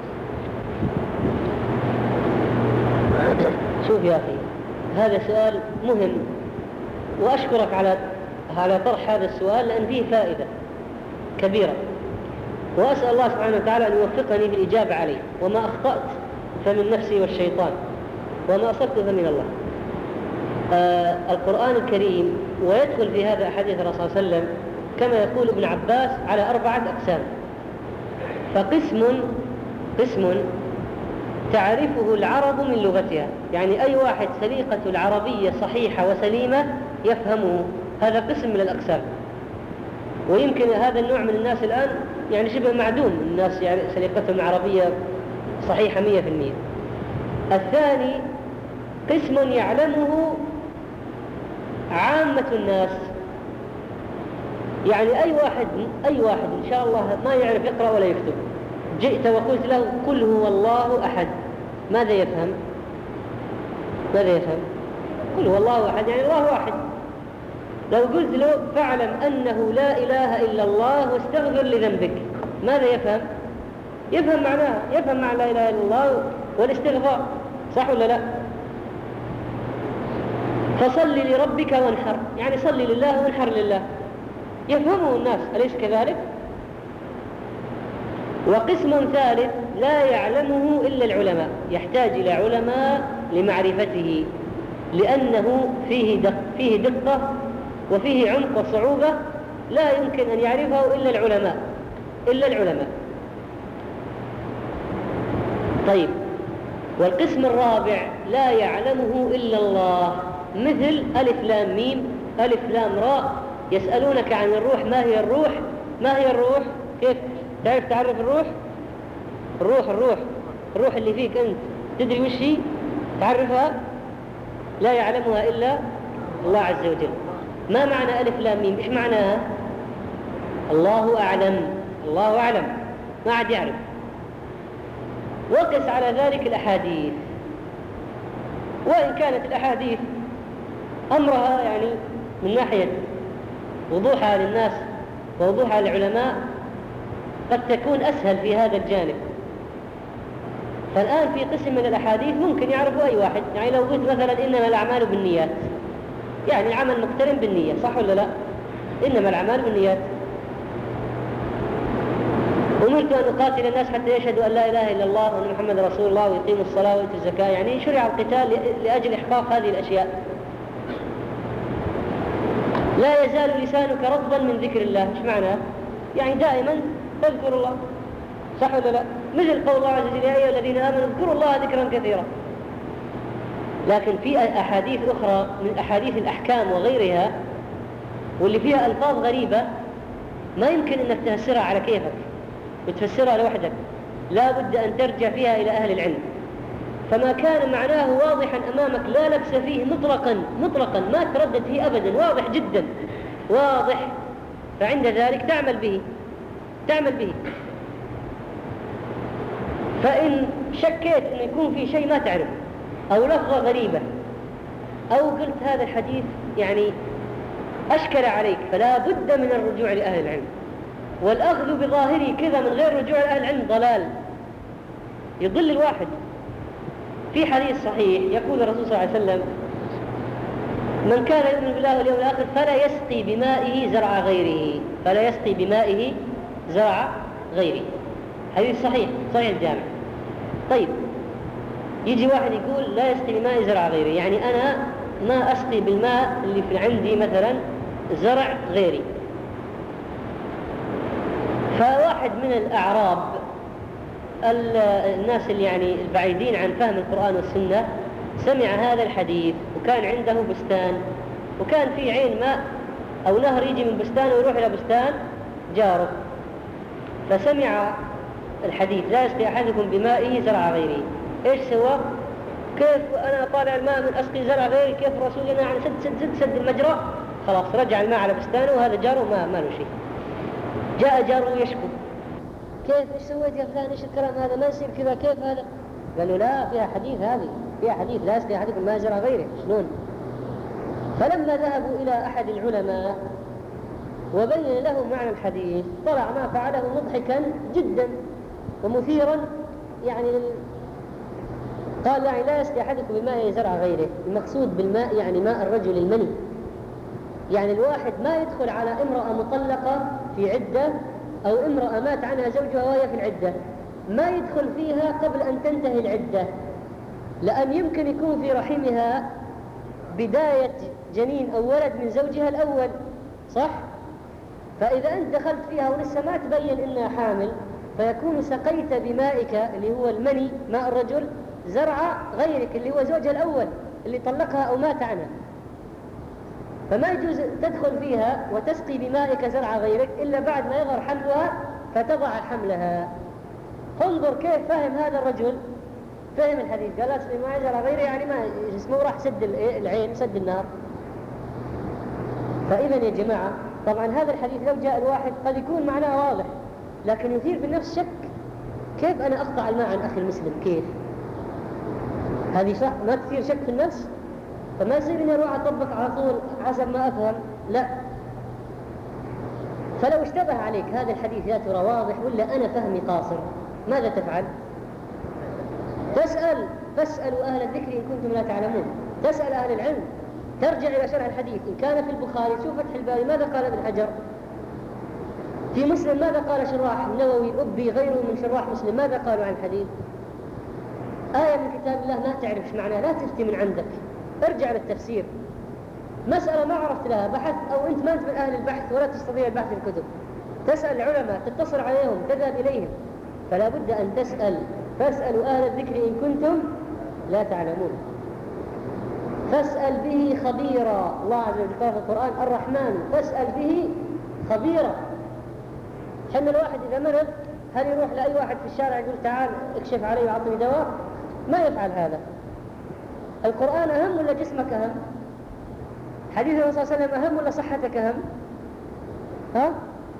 شوف يا أخي، هذا سؤال مهم، وأشكرك على طرح هذا السؤال، لأن فيه فائدة كبيرة، وأسأل الله سبحانه وتعالى أن يوفقني في الإجابة عليه. وما أخطأت فمن نفسي والشيطان، وما أصبت فمن الله. القرآن الكريم ويدخل في هذا أحاديث الرسول صلى الله عليه وسلم كما يقول ابن عباس على 4 أقسام. فقسم تعرفه العرب من لغتها، يعني أي واحد سليقة العربية صحيحة وسليمة يفهمه، هذا قسم من الأقسام. ويمكن هذا النوع من الناس الآن يعني شبه معدوم، الناس يعني سليقتهم العربية صحيحة 100%. الثاني قسم يعلمه عامة الناس، يعني أي واحد إن شاء الله ما يعرف يقرأ ولا يكتب، جئت وقلت له قل هو الله أحد، ماذا يفهم؟ قل هو الله أحد يعني الله واحد. لو قلت له فاعلم أنه لا إله إلا الله واستغفر لذنبك، ماذا يفهم؟ يفهم معناها، يفهم معنى لا إله إلا الله والاستغفار، صح ولا لا؟ فصل لربك وانحر، يعني صل لله وانحر لله، يفهمه الناس، أليس كذلك؟ وقسم ثالث لا يعلمه إلا العلماء، يحتاج إلى علماء لمعرفته، لأنه فيه دقة وفيه عمق وصعوبة لا يمكن أن يعرفه إلا العلماء. طيب، والقسم الرابع لا يعلمه إلا الله، مثل ألف لام ميم، ألف لام راء، يسألونك عن الروح، ما هي الروح؟ كيف تعرف الروح؟ الروح اللي فيك أنت تدري وش هي؟ تعرفها؟ لا يعلمها إلا الله عز وجل. ما معنى ألف لام ميم؟ إيش معناها؟ الله أعلم، ما عاد يعرف. وقس على ذلك الأحاديث، وإن كانت الأحاديث أمرها يعني من ناحية وضوحها للناس ووضوحها للعلماء قد تكون أسهل في هذا الجانب. فالآن في قسم من الأحاديث ممكن يعرفه أي واحد، يعني لو قلت مثلا إنما الأعمال بالنيات، يعني العمل مقترن بالنية، صح ولا لا؟ إنما الأعمال بالنيات. أمرت أن أقاتل الناس حتى يشهدوا أن لا إله إلا الله وأن محمد رسول الله ويقيموا الصلاة ويؤتوا الزكاة، يعني شرع القتال لأجل إحقاق هذه الأشياء. لا يزال لسانك رطبا من ذكر الله، إيش معناه؟ يعني دائما تذكر الله، صح ولا لا؟ مثل قول الله عز وجل يا أيها الذين آمنوا اذكروا الله ذكرا كثيرا. لكن في أحاديث أخرى من أحاديث الأحكام وغيرها واللي فيها ألفاظ غريبة ما يمكن أنك تفسرها على كيفك وتفسرها لوحدك، لا بد أن ترجع فيها إلى أهل العلم. فما كان معناه واضحا أمامك لا لبس فيه مطلقا ما تردد فيه أبدا، واضح جدا واضح، فعند ذلك تعمل به. فإن شكيت أن يكون في شيء ما تعرف أو لفظة غريبة أو قلت هذا الحديث يعني أشكل عليك، فلا بد من الرجوع لأهل العلم، والأخذ بظاهره كذا من غير رجوع لأهل العلم ضلال يضل الواحد. في حديث صحيح يقول الرسول صلى الله عليه وسلم: من كان يؤمن بالله واليوم الآخر فلا يسقي بمائه زرع غيره. حديث صحيح الجامع. طيب يجي واحد يقول لا يسقي بماء زرع غيره، يعني أنا ما أسقي بالماء اللي في عندي مثلا زرع غيري. فواحد من الأعراب الناس اللي يعني البعيدين عن فهم القرآن والسنة سمع هذا الحديث، وكان عنده بستان، وكان في عين ماء أو نهر يجي من بستانه ويروح إلى بستان جاره، فسمع الحديث لا يسقي أحدكم بمائه زرع غيره. إيش سوى؟ كيف أنا طالع الماء من أسقي زرع غيري؟ كيف الرسول لنا عن سد المجرى؟ خلاص رجع الماء على بستانه، وهذا جاره ما له شيء. جاء جاره يشكو: كيف إيش سويت يا فلان؟ إيش الكلام هذا؟ ما يصير كذا، كيف هذا؟ قال له: لا، فيها حديث لا يسقي أحدكم ما زرع غيره. شلون؟ فلما ذهبوا إلى أحد العلماء وبين له معنى الحديث طلع ما فعله مضحكا جدا ومثيرا، يعني قال يعني لا يسقي أحدكم بماء زرع غيره. المقصود بالماء يعني ماء الرجل المني، يعني الواحد ما يدخل على امرأة مطلقة في عدة أو امرأة مات عنها زوجها وهي في العدة، ما يدخل فيها قبل أن تنتهي العدة، لأن يمكن يكون في رحمها بداية جنين أو ولد من زوجها الأول، صح؟ فإذا أنت دخلت فيها ولسه ما تبين إنها حامل، فيكون سقيت بمائك اللي هو المني ماء الرجل زرع غيرك اللي هو زوجها الأول اللي طلقها أو مات عنها. فما يجوز تدخل فيها وتسقي بمائك زرع غيرك إلا بعد ما يظهر حملها فتضع حملها. انظر كيف فهم هذا الرجل، فهم الحديث، قال لا تسقي بماء زرع غيره يعني ما اسمه راح سد العين، سد النار. فإذا يا جماعة طبعا هذا الحديث لو جاء الواحد قد يكون معناه واضح، لكن يثير في النفس شك: كيف أنا أقطع الماء عن أخي المسلم؟ كيف؟ هذه صح ما تثير شك في النفس؟ فما يصير إني أروح أطبق على طول حسب ما أفهم، لا. فلو اشتبه عليك هذا الحديث يا ترى واضح ولا أنا فهمي قاصر، ماذا تفعل؟ فاسألوا أهل الذكر إن كنتم لا تعلمون، تسأل أهل العلم، ترجع إلى شرح الحديث. إن كان في البخاري شوف فتح الباري ماذا قال ابن حجر، في مسلم ماذا قال شراح النووي، أبي غيره من شراح مسلم ماذا قالوا عن الحديث. آية من كتاب الله ما تعرف ايش معناها لا تفتي من عندك، ارجع للتفسير. مسألة ما عرفت لها بحث أو أنت ما أنت من أهل البحث ولا تستطيع البحث في الكتب، تسأل العلماء، تتصل عليهم، تذهب إليهم، فلا بد أن تسأل. فاسألوا أهل الذكر إن كنتم لا تعلمون. فاسأل به خبيرا، الله عز وجل قال في القرآن: الرحمن فاسأل به خبيرا. حنا الواحد إذا مرض هل يروح لأي واحد في الشارع يقول تعال اكشف علي وأعطني دواء؟ ما يفعل هذا. القرآن أهم ولا جسمك أهم؟ حديث الرسول صلى الله عليه وسلم أهم ولا صحتك أهم؟ ها؟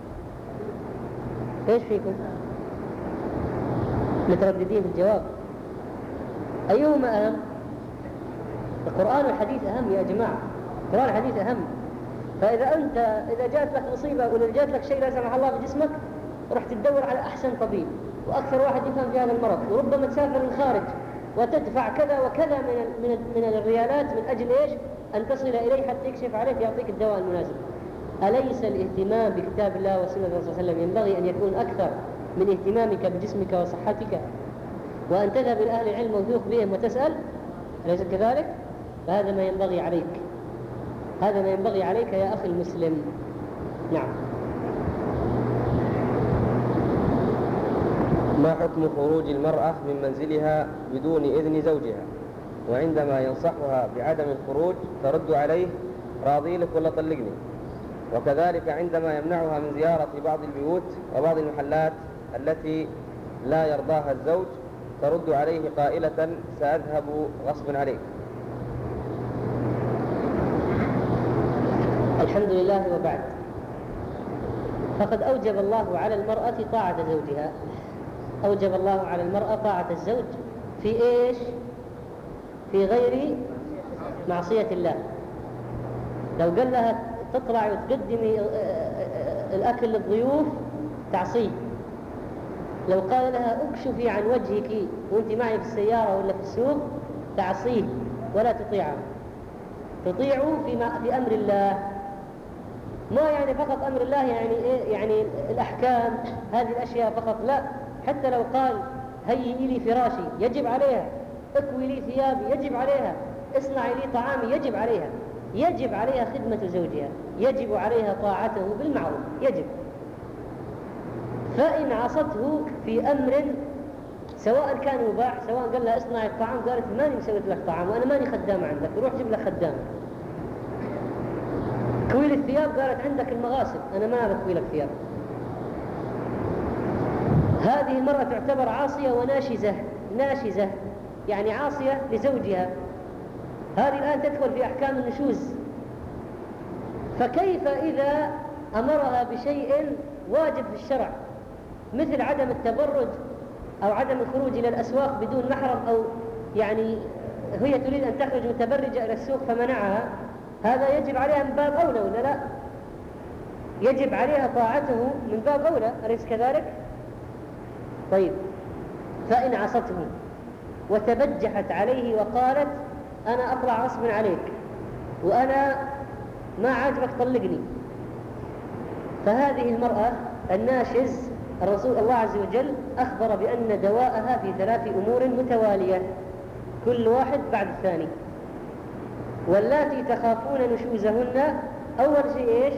إيش فيكم؟ مترددين في الجواب. أيهما أهم؟ القرآن والحديث أهم يا جماعة، القرآن والحديث أهم. إذا جات لك مصيبة ولا جات لك شيء لا سمح الله بجسمك، رح تدور على أحسن طبيب وأكثر واحد يفهم في هذا المرض، وربما تسافر للخارج وتدفع كذا وكذا من الريالات من أجل إيش؟ أن تصل إليه حتى يكشف عليك يعطيك الدواء المناسب. أليس الاهتمام بكتاب الله وسنة الرسول صلى الله عليه وسلم ينبغي أن يكون أكثر من اهتمامك بجسمك وصحتك، وأن تذهب إلى أهل العلم موثوق بهم وتسأل؟ أليس كذلك؟ فهذا ما ينبغي عليك، هذا ما ينبغي عليك يا أخي المسلم. نعم. ما حكم خروج المرأة من منزلها بدون إذن زوجها، وعندما ينصحها بعدم الخروج ترد عليه: راضي لك ولا طلقني؟ وكذلك عندما يمنعها من زيارة بعض البيوت وبعض المحلات التي لا يرضاها الزوج ترد عليه قائلة سأذهب غصب عليك. الحمد لله وبعد. فقد أوجب الله على المرأة طاعة زوجها. أوجب الله على المرأة طاعة الزوج في إيش؟ في غير معصية الله. لو قال لها تطلع وتقدمي الأكل للضيوف تعصيه. لو قال لها اكشفي عن وجهك وانت معي في السيارة ولا في السوق تعصيه ولا تطيعه. تطيعوا في أمر الله. ما يعني فقط أمر الله يعني إيه؟ يعني الأحكام هذه الأشياء فقط، لا. حتى لو قال هيئي لي فراشي يجب عليها، اكوي لي ثيابي يجب عليها، اصنعي لي طعامي يجب عليها. يجب عليها خدمة زوجها، يجب عليها طاعته بالمعروف، يجب. فإن عصته في أمر سواء كان مباح، سواء قال لها اصنعي الطعام قالت ماني مسويت لك طعام وأنا ماني خدامة عندك، روح جيب لك خدامة. كوي لي الثياب قالت عندك المغاسل أنا ما بكوي لك ثياب. هذه المرأة تعتبر عاصية وناشزة، ناشزة يعني عاصية لزوجها. هذه الآن تدخل في أحكام النشوز. فكيف إذا أمرها بشيء واجب في الشرع مثل عدم التبرج أو عدم الخروج إلى الأسواق بدون محرم، أو يعني هي تريد أن تخرج متبرجة إلى السوق فمنعها، هذا يجب عليها من باب أولى ولا لا؟ يجب عليها طاعته من باب أولى، أليس كذلك؟ طيب، فإن عصته وتبجحت عليه وقالت أنا أطلع غصب عليك وأنا ما عاجبك طلقني، فهذه المرأة الناشز الرسول الله عز وجل أخبر بأن دواءها في 3 أمور متوالية كل واحد بعد الثاني. واللاتي تخافون نشوزهن أول شيء إيش؟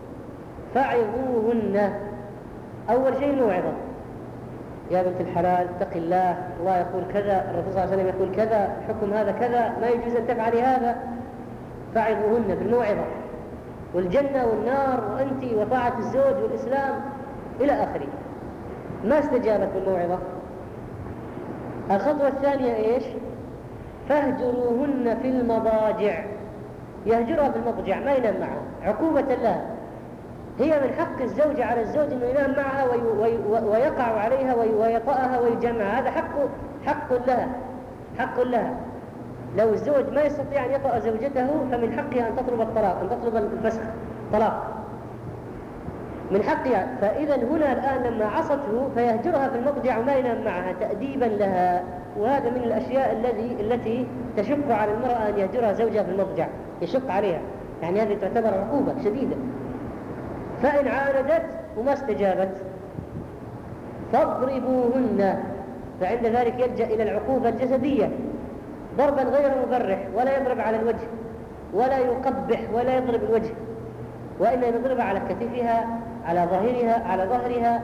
فعظوهن. أول شيء موعظة. يا بنت الحلال اتق الله، الله يقول كذا، الرسول صلى الله عليه وسلم يقول كذا، حكم هذا كذا، ما يجوز أن تفعلي هذا. فعظوهن بالموعظة، والجنة والنار وأنت وطاعة الزوج والإسلام إلى آخره. ما استجابت بالموعظة. الخطوة الثانية إيش؟ فاهجروهن في المضاجع. يهجرها في المضجع، ما ينام معها عقوبة لها. هي من حق الزوج على الزوج أنه ينام معها ويقع عليها ويطأها ويجمعها، هذا حق لها، حق لها. لو الزوج ما يستطيع أن يطأ زوجته فمن حقها أن تطلب الطلاق، أن تطلب الفسخ، طلاق من حقها. فإذا هنا الآن لما عصته فيهجرها في المضجع وما ينام معها تأديبا لها. وهذا من الأشياء التي تشق على المرأة أن يهجرها زوجها في المضجع، يشق عليها، يعني هذه تعتبر عقوبة شديدة. فإن عاندت وما استجابت فاضربوهن، فعند ذلك يلجأ إلى العقوبة الجسدية ضربا غير مبرح، ولا يضرب على الوجه ولا يقبح ولا يضرب الوجه، وإنما يضربها على كتفها، على ظهرها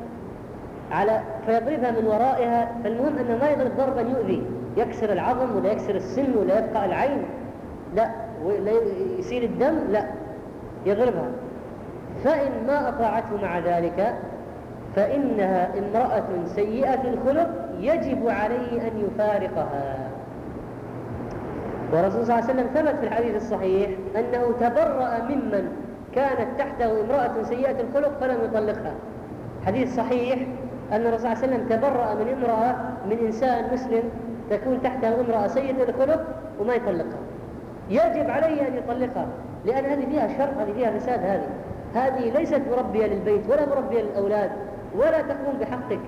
فيضربها من ورائها. فالمهم أنه ما يضرب ضربا يؤذي يكسر العظم ولا يكسر السن ولا يبقى العين، لا، ولا يسيل الدم، لا، يضربها. فإن ما أطاعته مع ذلك فإنها امرأة سيئة الخلق يجب عليه أن يفارقها. والرسول صلى الله عليه وسلم ثبت في الحديث الصحيح أنه تبرأ ممن كانت تحته امرأة سيئة الخلق فلم يطلقها. حديث صحيح أن الرسول صلى الله عليه وسلم تبرأ من امرأة، من إنسان مسلم تكون تحته امرأة سيئة الخلق وما يطلقها. يجب عليه أن يطلقها، لأن هذه فيها شر، هذه فيها فساد، هذه ليست مربية للبيت ولا مربية للأولاد ولا تقوم بحقك.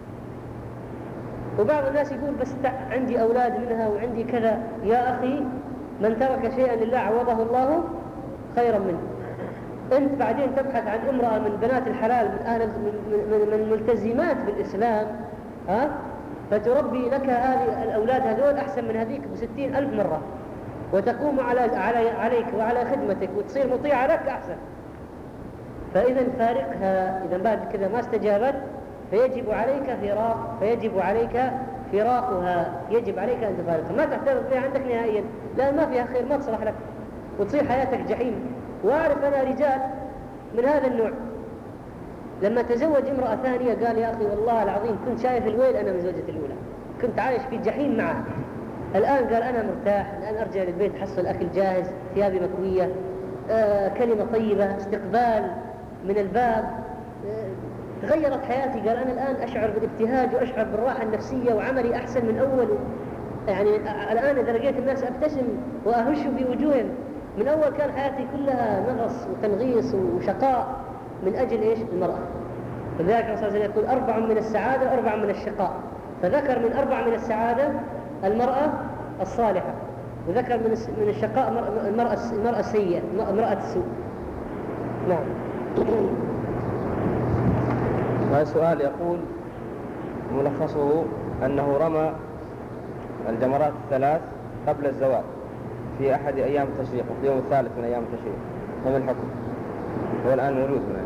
وبعض الناس يقول بس عندي أولاد منها وعندي كذا. يا أخي، من ترك شيئا لله عوضه الله خيرا منه. أنت بعدين تبحث عن امرأة من بنات الحلال، من الملتزمات بالإسلام، فتربي لك هذه الأولاد هذول أحسن من هذيك ب60,000 مرة، وتقوم عليك وعلى خدمتك وتصير مطيعة لك أحسن. فإذا فارقها. إذا بعد كذا ما استجابت فيجب عليك فراقها، يجب عليك أن تفارقها، ما تحتفظ بها عندك نهائيا، لأن ما فيها خير، ما تصلح لك وتصير حياتك جحيم. وأعرف أنا رجال من هذا النوع لما تزوج امرأة ثانية قال يا أخي والله العظيم كنت شايف الويل أنا من زوجتي الأولى، كنت عايش في جحيم معه، الآن قال أنا مرتاح، الآن أرجع للبيت حصل الأكل جاهز، ثيابي مكوية، كلمة طيبة، استقبال من الباب، تغيرت حياتي. قال أنا الآن أشعر بالابتهاج وأشعر بالراحة النفسية وعملي أحسن من أول. يعني الآن إذا لقيت الناس أبتسم وأهش في وجوههم. من أول كان حياتي كلها نغص وتنغيص وشقاء من أجل إيش؟ المرأة. فلذلك الرسول صلى الله عليه وسلم يقول 4 من السعادة و4 من الشقاء، فذكر من 4 من السعادة المرأة الصالحة، وذكر من الشقاء المرأة السيئة، امرأة السوء. نعم. هذا السؤال يقول ملخصه أنه رمى الجمرات الثلاث قبل الزواج في أحد أيام التشريق، وفي اليوم الثالث من أيام التشريق، فما الحكم؟ هو الآن موجود هنا.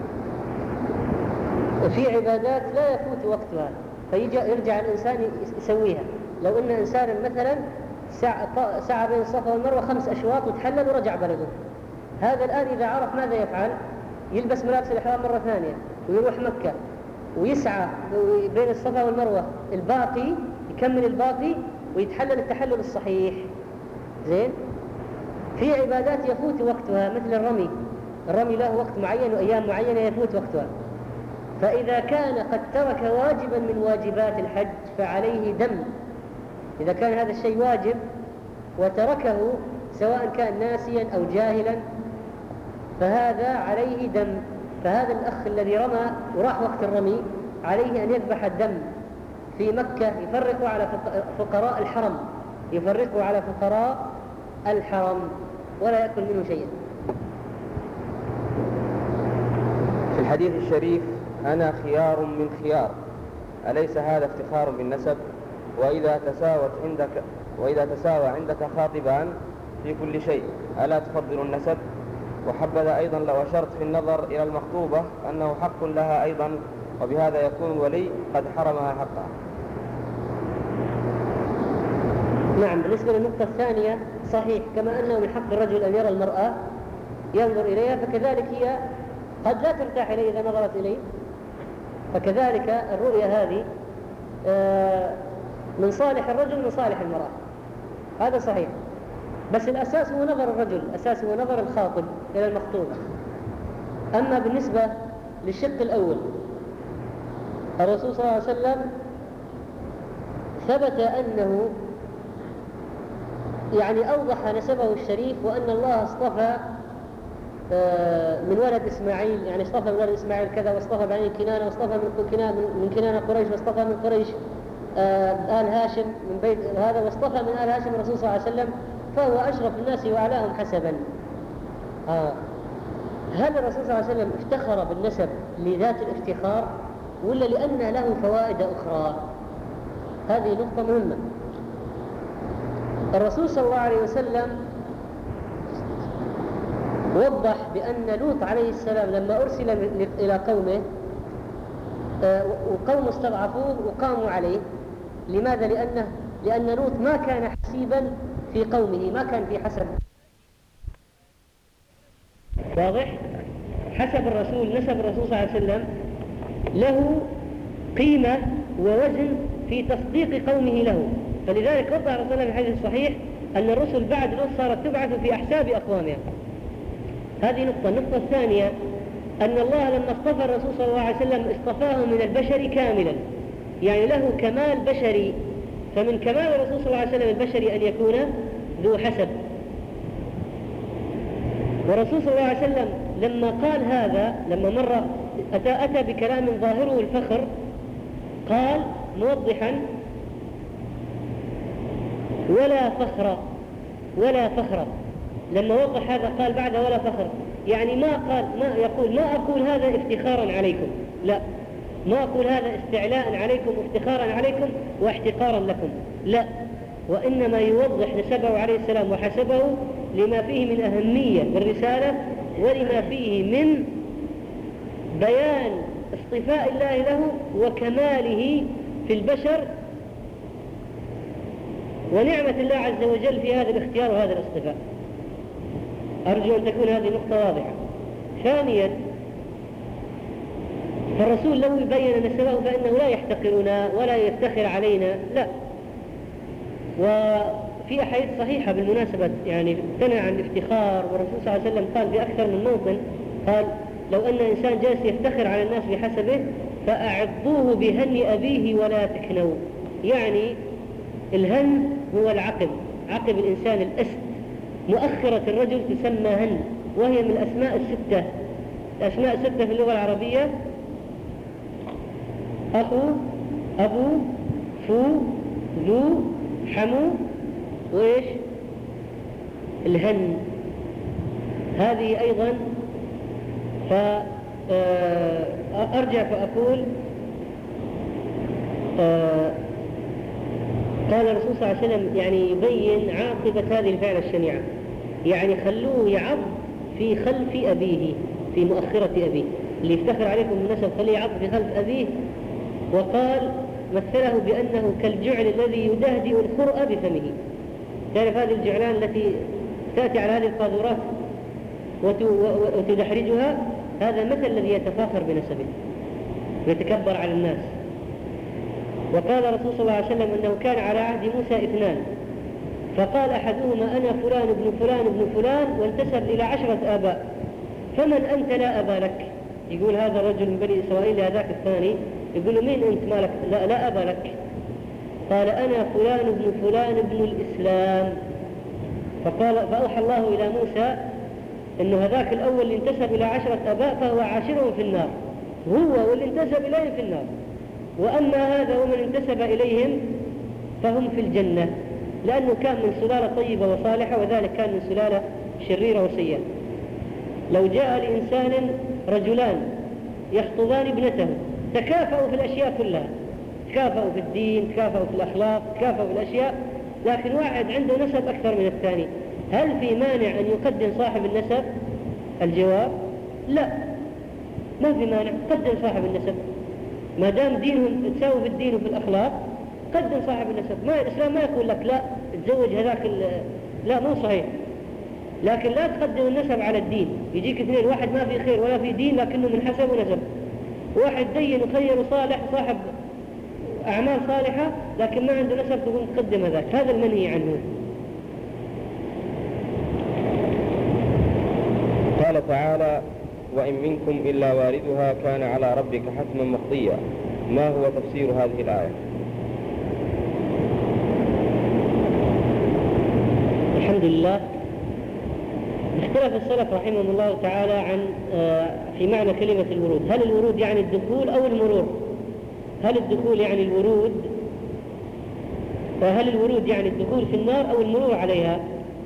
في عبادات لا يفوت وقتها فيرجع الإنسان يسويها. لو أن إنسان مثلا سعى بين الصفا والمروة 5 أشواط وتحلل ورجع بلده، هذا الآن إذا عرف ماذا يفعل؟ يلبس ملابس الإحرام مرة ثانية ويروح مكة ويسعى بين الصفا والمروة الباقي، يكمل الباقي ويتحلل التحلل الصحيح. زين. في عبادات يفوت وقتها مثل الرمي له وقت معين وأيام معينة يفوت وقتها. فإذا كان قد ترك واجبا من واجبات الحج فعليه دم. إذا كان هذا الشيء واجب وتركه سواء كان ناسيا أو جاهلا فهذا عليه دم. فهذا الأخ الذي رمى وراح وقت الرمي عليه أن يذبح الدم في مكة، يفرقوا على فقراء الحرم، يفرقوا على فقراء الحرم ولا يأكل منه شيئا. في الحديث الشريف أنا خيار من خيار، أليس هذا افتخار بالنسب؟ وإذا تساوى عندك خاطبان في كل شيء ألا تفضل النسب؟ وحبذا أيضا لو أشرت في النظر إلى المخطوبة أنه حق لها أيضا، وبهذا يكون الولي قد حرمها حقها. نعم. بالنسبة للنقطة الثانية صحيح، كما أنه من حق الرجل أن يرى المرأة ينظر إليها، فكذلك هي قد لا ترتاح إليه إذا نظرت إليه، فكذلك الرؤية هذه من صالح الرجل من صالح المرأة، هذا صحيح. بس الأساس هو نظر الرجل، الأساس هو نظر الخاطب إلى المخطوبة. أما بالنسبة للشق الأول، الرسول صلى الله عليه وسلم ثبت أنه يعني أوضح نسبه الشريف، وأن الله اصطفى من ولد إسماعيل، يعني اصطفى من ولد إسماعيل كذا، واصطفى بني كنانة، واصطفى من كنانة قريش، واصطفى من قريش آل هاشم من بيت هذا، واصطفى من آل هاشم الرسول صلى الله عليه وسلم، فهو أشرف الناس وأعلاهم حسبا. هل الرسول صلى الله عليه وسلم افتخر بالنسب لذات الافتخار ولا لأن له فوائد أخرى؟ هذه نقطة مهمة. الرسول صلى الله عليه وسلم وضح بأن لوط عليه السلام لما أرسل إلى قومه وقوم استضعفوه وقاموا عليه. لماذا؟ لأن لوط ما كان حسيبا في قومه، ما كان في حسب. واضح؟ حسب الرسول، نسب الرسول صلى الله عليه وسلم له قيمة ووزن في تصديق قومه له. فلذلك وضح الرسول في الحديث الصحيح أن الرسل بعد لوط صارت تبعث في أحساب أقوامها. هذه نقطة. النقطة الثانية أن الله لما اصطفى الرسول صلى الله عليه وسلم اصطفاه من البشر كاملا، يعني له كمال بشري. فمن كمال الرسول صلى الله عليه وسلم البشري أن يكون ذو حسب. والرسول صلى الله عليه وسلم لما قال هذا، لما مرة أتى بكلام ظاهره الفخر، قال موضحا ولا فخر. لما وضح هذا قال بعد ولا فخر، يعني ما يقول ما أقول هذا افتخارا عليكم، لا، ما أقول هذا استعلاء عليكم وافتخارا عليكم واحتقارا لكم، لا، وإنما يوضح نسبه عليه السلام وحسبه لما فيه من أهمية بالرسالة، ولما فيه من بيان اصطفاء الله له وكماله في البشر ونعمة الله عز وجل في هذا الاختيار وهذا الاصطفاء. أرجو أن تكون هذه نقطة واضحة. ثانيا، فالرسول لو يبين نسبه فإنه لا يحتقرنا ولا يفتخر علينا، لا، وفي أحاديث صحيحة بالمناسبة يعني امتنع عن الافتخار، والرسول صلى الله عليه وسلم قال في أكثر من موطن، قال لو أن إنسان جالس يفتخر على الناس بحسبه فأعضوه بهن أبيه ولا تكنوا. يعني الهن هو العقب، عقب الإنسان الأسد، مؤخرة الرجل تسمى هن، وهي من الأسماء الستة. الأسماء الستة في اللغة العربية أخو، أبو، فو، ذو، حمو، وإيش؟ الهن. هذه أيضا. فأرجع فأقول قال الرسول صلى الله عليه وسلم يعني يبين عاقبة هذه الفعلة الشنيعة، يعني خلوه يعض في خلف أبيه، في مؤخرة أبيه، اللي يفتخر عليكم النسب خليه يعض في خلف أبيه. وقال مثله بأنه كالجعل الذي يدهدئ الخرأ بفمه. تعرف هذه الجعلان التي تأتي على هذه القاذورات وتدحرجها، هذا مثل الذي يتفاخر بنسبه ويتكبر على الناس. وقال الرسول صلى الله عليه وسلم أنه كان على عهد موسى 2، فقال أحدهما أنا فلان ابن فلان ابن فلان، وانتسب إلى 10 آباء، فمن أنت لا أبا لك؟ يقول هذا الرجل من بني إسرائيل لهذاك الثاني، يقول له مين أنت مالك؟ لا أبا لك. قال أنا فلان ابن فلان ابن الإسلام. فأوحى الله إلى موسى أنه هذاك الأول اللي انتسب إلى 10 آباء فهو عاشرهم في النار، هو واللي انتسب إليهم في النار، وأما هذا ومن انتسب إليهم فهم في الجنة، لأنه كان من سلالة طيبة وصالحة، وذلك كان من سلالة شريرة وسيئة. لو جاء لإنسان رجلان يخطبان ابنته، تكافأوا في الأشياء كلها، تكافأوا في الدين، تكافأوا في الأخلاق، تكافأوا في الأشياء، لكن واحد عنده نسب أكثر من الثاني، هل في مانع أن يقدم صاحب النسب؟ الجواب لا، ما في مانع، قدم صاحب النسب ما دام دينهم تساوي في الدين وفي الأخلاق، قدم صاحب النسب. ما الإسلام ما يقول لك لا تزوج هذاك، لا مو صحيح، لكن لا تقدم النسب على الدين. يجيك اثنين، واحد ما في خير ولا في دين لكنه من حسب ونسب، واحد دين وخير وصالح صاحب أعمال صالحة لكن ما عنده نسب، تقوم تقدم هذاك، هذا المنهي عنه. قال تعالى وإن منكم إلا واردها كان على ربك حتما مقضيا. ما هو تفسير هذه الآية؟ الحمد لله. اختلف السلف رحمهم الله تعالى عن في معنى كلمة الورود، هل الورود يعني الدخول أو المرور؟ هل الدخول يعني الورود؟ وهل الورود يعني الدخول في النار أو المرور عليها؟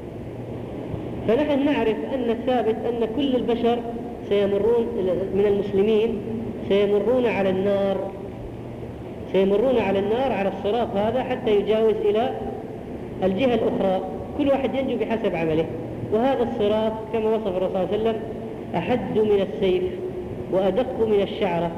فنحن نعرف أن الثابت أن كل البشر سيمرون من المسلمين سيمرون على النار، سيمرون على النار على الصراط هذا حتى يجاوز إلى الجهة الأخرى، كل واحد ينجو بحسب عمله. وهذا الصراط كما وصف الرسول صلى الله عليه وسلم أحد من السيف وأدق من الشعرة،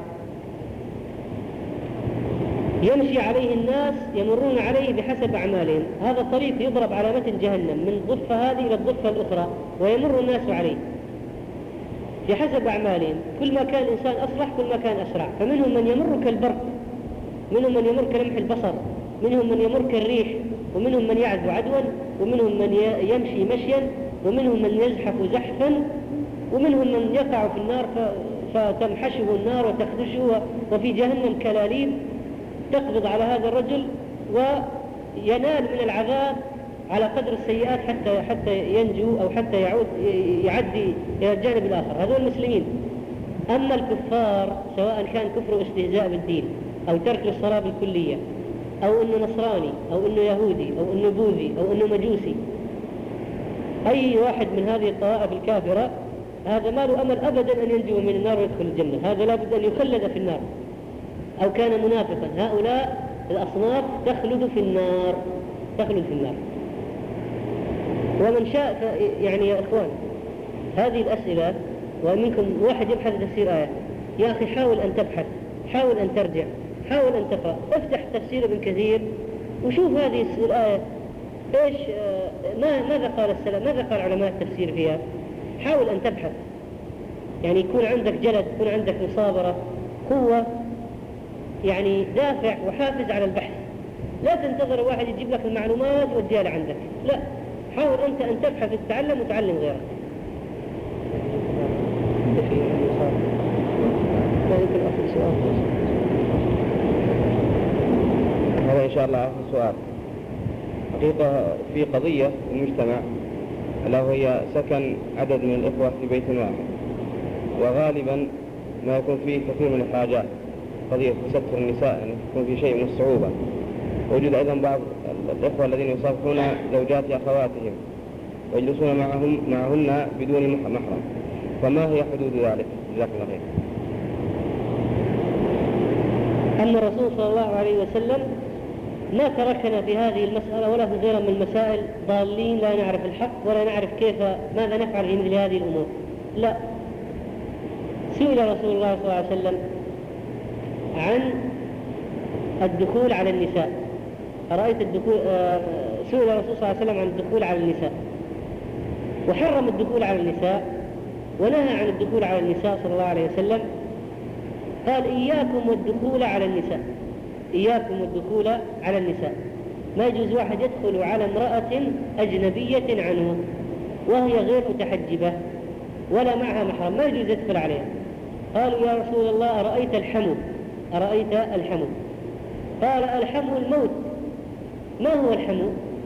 يمشي عليه الناس يمرون عليه بحسب أعمالهم. هذا الطريق يضرب على متن جهنم من الضفة هذه إلى الضفة الأخرى، ويمر الناس عليه بحسب أعمالهم. كل ما كان الإنسان أصلح كل ما كان أسرع، فمنهم من يمر كالبرق، منهم من يمر كلمح البصر، منهم من يمر كالريح، ومنهم من يعدو عدوا، ومنهم من يمشي مشيا، ومنهم من يزحف زحفا، ومنهم من يقع في النار فتمحشه النار وتخدشه، وفي جهنم كلاليب تقبض على هذا الرجل وينال من العذاب على قدر السيئات حتى ينجو أو حتى يعدي إلى الجانب الآخر. هذول المسلمين. أما الكفار سواء كان كفر استهزاء بالدين أو ترك للصلاة بالكلية، أو أنه نصراني أو أنه يهودي أو أنه بوذي أو أنه مجوسي، أي واحد من هذه الطوائف الكافرة هذا ما له أمل أبدا أن ينجو من النار ويدخل الجنة، هذا لابد أن يخلد في النار أو كان منافقا. هؤلاء الأصناف تخلد في النار، تخلد في النار. ومن شاء يعني يا إخوان هذه الأسئلة، ومنكم واحد يبحث تفسير آية، يا أخي حاول أن تبحث، حاول أن ترجع، حاول أن تقرأ، افتح تفسير ابن كثير وشوف هذه الآية إيش ماذا قال السلام، ماذا قال علماء التفسير فيها. حاول أن تبحث، يعني يكون عندك جلد، يكون عندك مصابرة، قوة، يعني دافع وحافز على البحث. لا تنتظر واحد يجيب لك المعلومات وتوديها لعندك، لا، حاول أنت أن تبحث وتتعلم وتعلم غيرك. هذا إن شاء الله آخر سؤال. حقيقة في قضية في المجتمع ألا وهي سكن عدد من الإخوة في بيت واحد، وغالبا ما يكون فيه كثير من الحاجات، قضية تستر النساء يعني يكون في شيء من الصعوبة. ويوجد أيضا بعض الإخوة الذين يصافحون زوجات أخواتهم ويجلسون معهن بدون محرم، فما هي حدود ذلك؟ جزاكم الله خير. أن الرسول صلى الله عليه وسلم ما تركنا في هذه المسألة ولا في غيرها من المسائل ضالين لا نعرف الحق ولا نعرف ماذا نفعل في مثل هذه الأمور. لا، سئل رسول الله صلى الله عليه وسلم عن الدخول على النساء. أرأيت الدخول سئل الرسول صلى الله عليه وسلم عن الدخول على النساء، وحرم الدخول على النساء ونهى عن الدخول على النساء صلى الله عليه وسلم. قال إياكم والدخول على النساء، إياكم والدخول على النساء. ما يجوز واحد يدخل على امرأة أجنبية عنه وهي غير متحجبة ولا معها محرم، ما يجوز يدخل عليها. قالوا يا رسول الله أرأيت الحمو، أرأيت الحمو؟ قال الحمو الموت. ما هو الحمو؟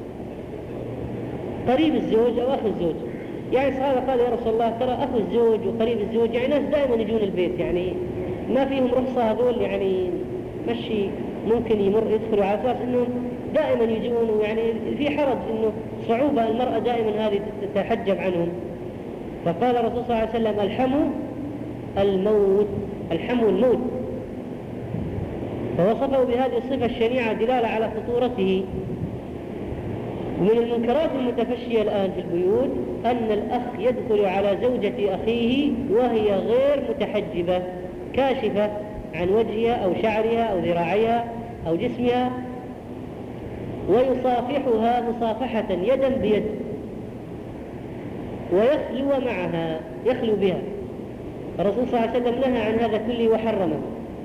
قريب الزوج أو أخو الزوج. يعني الصحابة قال يا رسول الله ترى أخو الزوج وقريب الزوج يعني ناس دائما يجون البيت، يعني ما فيهم رخصة هذول، يعني مشي ممكن يدخلوا على أساس أنهم دائما يجون، ويعني في حرج أنه صعوبة المرأة دائما هذه تتحجب عنهم. فقال الرسول صلى الله عليه وسلم الحمو الموت، الحمو الموت. فوصفه بهذه الصفة الشنيعة دلالة على خطورته. ومن المنكرات المتفشية الآن في البيوت أن الأخ يدخل على زوجة أخيه وهي غير متحجبة، كاشفة عن وجهها أو شعرها أو ذراعيها أو جسمها، ويصافحها مصافحة يدا بيد ويخلو معها، يخلو بها. الرسول صلى الله عليه وسلم نهى عن هذا كله وحرمه،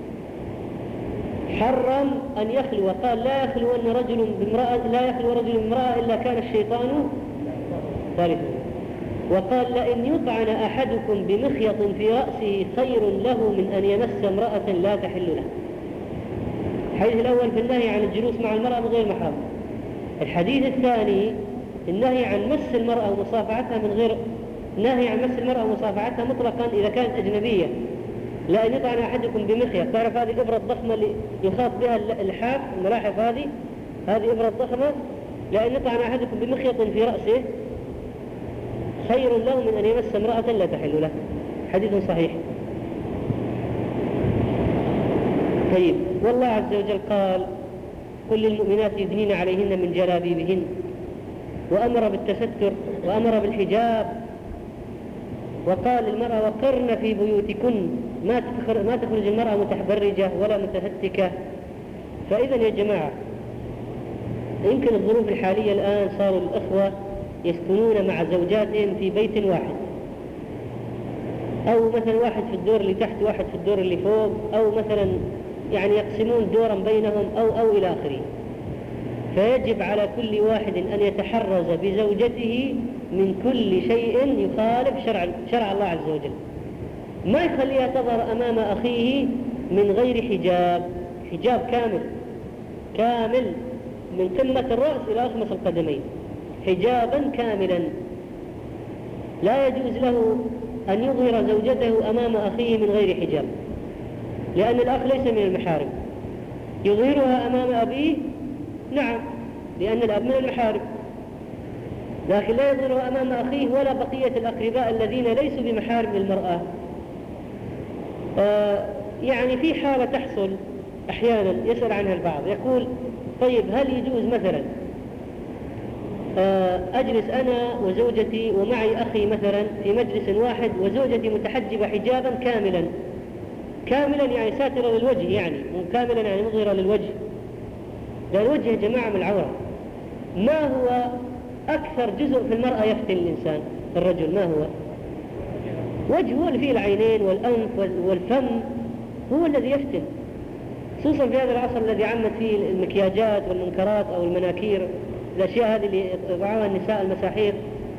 حرم أن يخلو، قال لا يخلو أن رجل بامرأة، لا يخلو رجل بامرأة إلا كان الشيطان ثالثا. وقال لئن يطعن أحدكم بمخيط في رأسه خير له من أن يمس امرأة لا تحل له. الحديث الأول في النهي عن الجلوس مع المرأة بغير محرم. الحديث الثاني النهي عن مس المرأة ومصافحتها من غير، نهي عن مس المرأة ومصافحتها مطلقا إذا كانت أجنبية. لأن يطعن أحدكم بمخيط، تعرف هذه الإبرة الضخمة اللي يخاط بها اللحاف الملاحف، هذه إبرة ضخمة. لأن يطعن أحدكم بمخيط في رأسه خير له من أن يمس امرأة لا تحل له. حديث صحيح. طيب، والله عز وجل قال قل للمؤمنات يدنين عليهن من جلابيبهن، وأمر بالتستر وأمر بالحجاب، وقال للمرأة وقرن في بيوتكن، ما تخرج المرأة متبرجة ولا متفتكة. فإذا يا جماعة يمكن الظروف الحالية الآن صاروا الأخوة يسكنون مع زوجاتهم في بيت واحد، أو مثلا واحد في الدور اللي تحت واحد في الدور اللي فوق، أو مثلا يعني يقسمون دورا بينهم أو إلى آخره. فيجب على كل واحد أن يتحرز بزوجته من كل شيء يخالف شرع الله عز وجل. ما يخليها تظهر أمام أخيه من غير حجاب كامل من قمة الرأس إلى أخمص القدمين، حجابا كاملا. لا يجوز له أن يظهر زوجته أمام أخيه من غير حجاب، لأن الأخ ليس من المحارم. يظهرها أمام أبيه نعم، لأن الأب من المحارم، لكن لا يظهرها أمام أخيه ولا بقية الأقرباء الذين ليسوا بمحارم المرأة. يعني في حالة تحصل أحيانا يسأل عنها البعض، يقول طيب هل يجوز مثلا أجلس أنا وزوجتي ومعي أخي مثلا في مجلس واحد وزوجتي متحجبة حجابا كاملا يعني ساترة للوجه، يعني كاملا يعني مظهرة للوجه، لأن الوجه يا جماعة من العورة. ما هو أكثر جزء في المرأة يفتن الإنسان الرجل؟ ما هو؟ وجهه اللي فيه العينين والأنف والفم هو الذي يفتن. خصوصا في هذا العصر الذي عمت فيه المكياجات والمنكرات أو المناكير، الأشياء هذه اللي يضعها النساء المساحيق.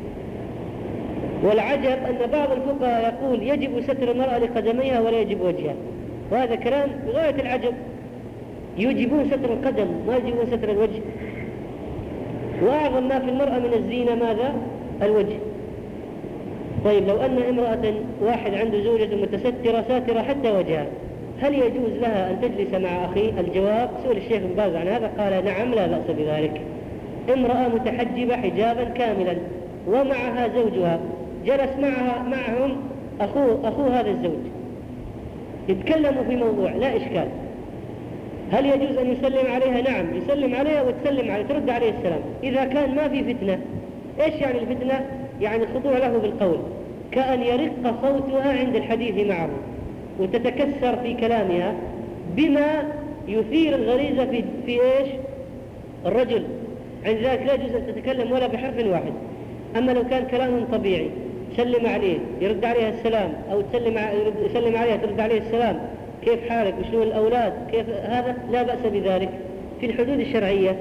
والعجب أن بعض الفقهاء يقول يجب ستر المرأة لقدميها ولا يجب وجهها، وهذا كلام بغاية العجب. يجبون ستر القدم ما يجبون ستر الوجه، وأعظم ما في المرأة من الزينة ماذا؟ الوجه. طيب لو أن امرأة واحد عنده زوجة متسترة ساترة حتى وجهها، هل يجوز لها أن تجلس مع أخيه؟ الجواب سئل الشيخ بن باز عن هذا قال نعم لا بأس بذلك. امرأة متحجبة حجابا كاملا ومعها زوجها، جلس معهم أخو هذا الزوج، يتكلموا في موضوع لا إشكال، هل يجوز أن يسلم عليها؟ نعم يسلم عليها وتسلم عليه ترد عليه السلام إذا كان ما في فتنة. إيش يعني الفتنة؟ يعني الخضوع له بالقول، كأن يرق صوتها عند الحديث معه وتتكسر في كلامها بما يثير الغريزة في إيش؟ الرجل. عند ذلك لا يجوز أن تتكلم ولا بحرف واحد. أما لو كان كلام طبيعي سلم عليه يرد عليها السلام، أو يسلم عليها ترد عليه السلام، كيف حالك وشنو الأولاد كيف هذا، لا بأس بذلك في الحدود الشرعية،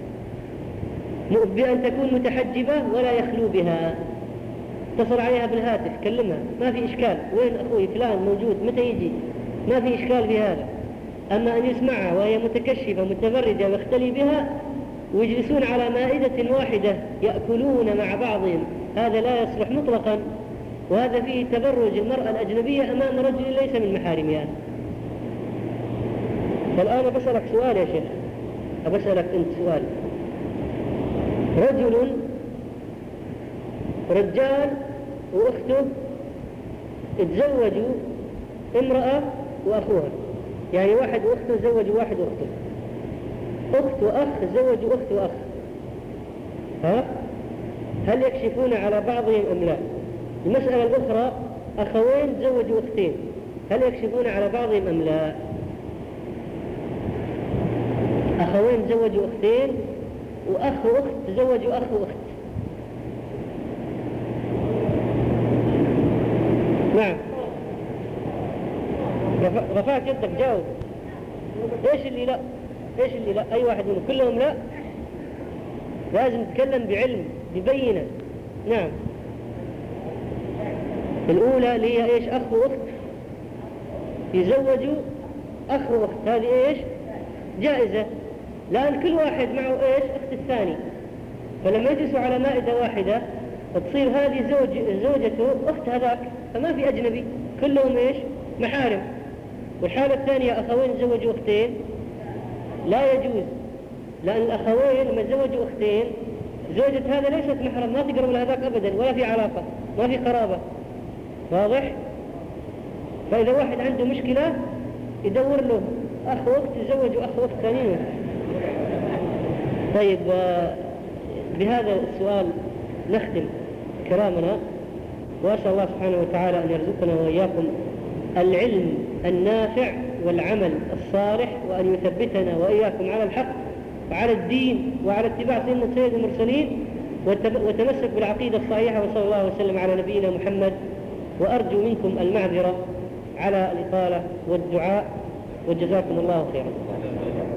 بأن تكون متحجبة ولا يخلو بها. اتصل عليها بالهاتف كلمها ما في إشكال، وين أخوي فلان موجود متى يجي، ما في إشكال في هذا. أما أن يسمعها وهي متكشفة متبرجة ويختلي بها ويجلسون على مائدة واحدة يأكلون مع بعضهم، هذا لا يصلح مطلقا، وهذا فيه تبرج المرأة الأجنبية أمام رجل ليس من محارمها. فالآن بسألك سؤال يا شيخ، أبسألك أنت سؤال. رجال وأخته تزوجوا امرأة وأخوها، يعني واحد وأخته تزوجوا واحد وأخته، أخت وأخ تزوجوا أخت وأخ، هل يكشفون على بعضهم أم لا؟ المسألة الأخرى أخوين تزوجوا أختين، هل يكشفون على بعضهم أم لا؟ أخوين تزوجوا أختين وأخ وأخت تزوجوا أخ وأخت. نعم رفعت يدك جاوب. ايش اللي لا؟ ايش اللي لا؟ اي واحد منهم كلهم لا؟ لازم تتكلم بعلم ببينة. نعم الأولى اللي هي ايش؟ أخ وأخت يزوجوا أخ وأخت، هذه ايش؟ جائزة، لأن كل واحد معه ايش؟ أخت الثاني، فلما يجلسوا على مائدة واحدة تصير هذه زوجته أخت هذاك، فما في أجنبي، كلهم ايش؟ محارم. والحالة الثانية أخوين تزوجوا أختين لا يجوز، لأن الأخوين لما تزوجوا أختين زوجة هذا ليست محرم، ما تقرب لهذاك أبدا ولا في علاقة ما في قرابة، واضح؟ فإذا واحد عنده مشكلة يدور له أخ وأخت يتزوجوا أخ وأخت ثانيين. طيب بهذا السؤال نختم كلامنا، وأسأل الله سبحانه وتعالى أن يرزقنا وإياكم العلم النافع والعمل الصالح، وأن يثبتنا وإياكم على الحق وعلى الدين وعلى اتباع سنة سيد المرسلين، وتمسك بالعقيدة الصحيحة. وصلى الله وسلم على نبينا محمد، وأرجو منكم المعذرة على الإطالة والدعاء، وجزاكم الله خيرا.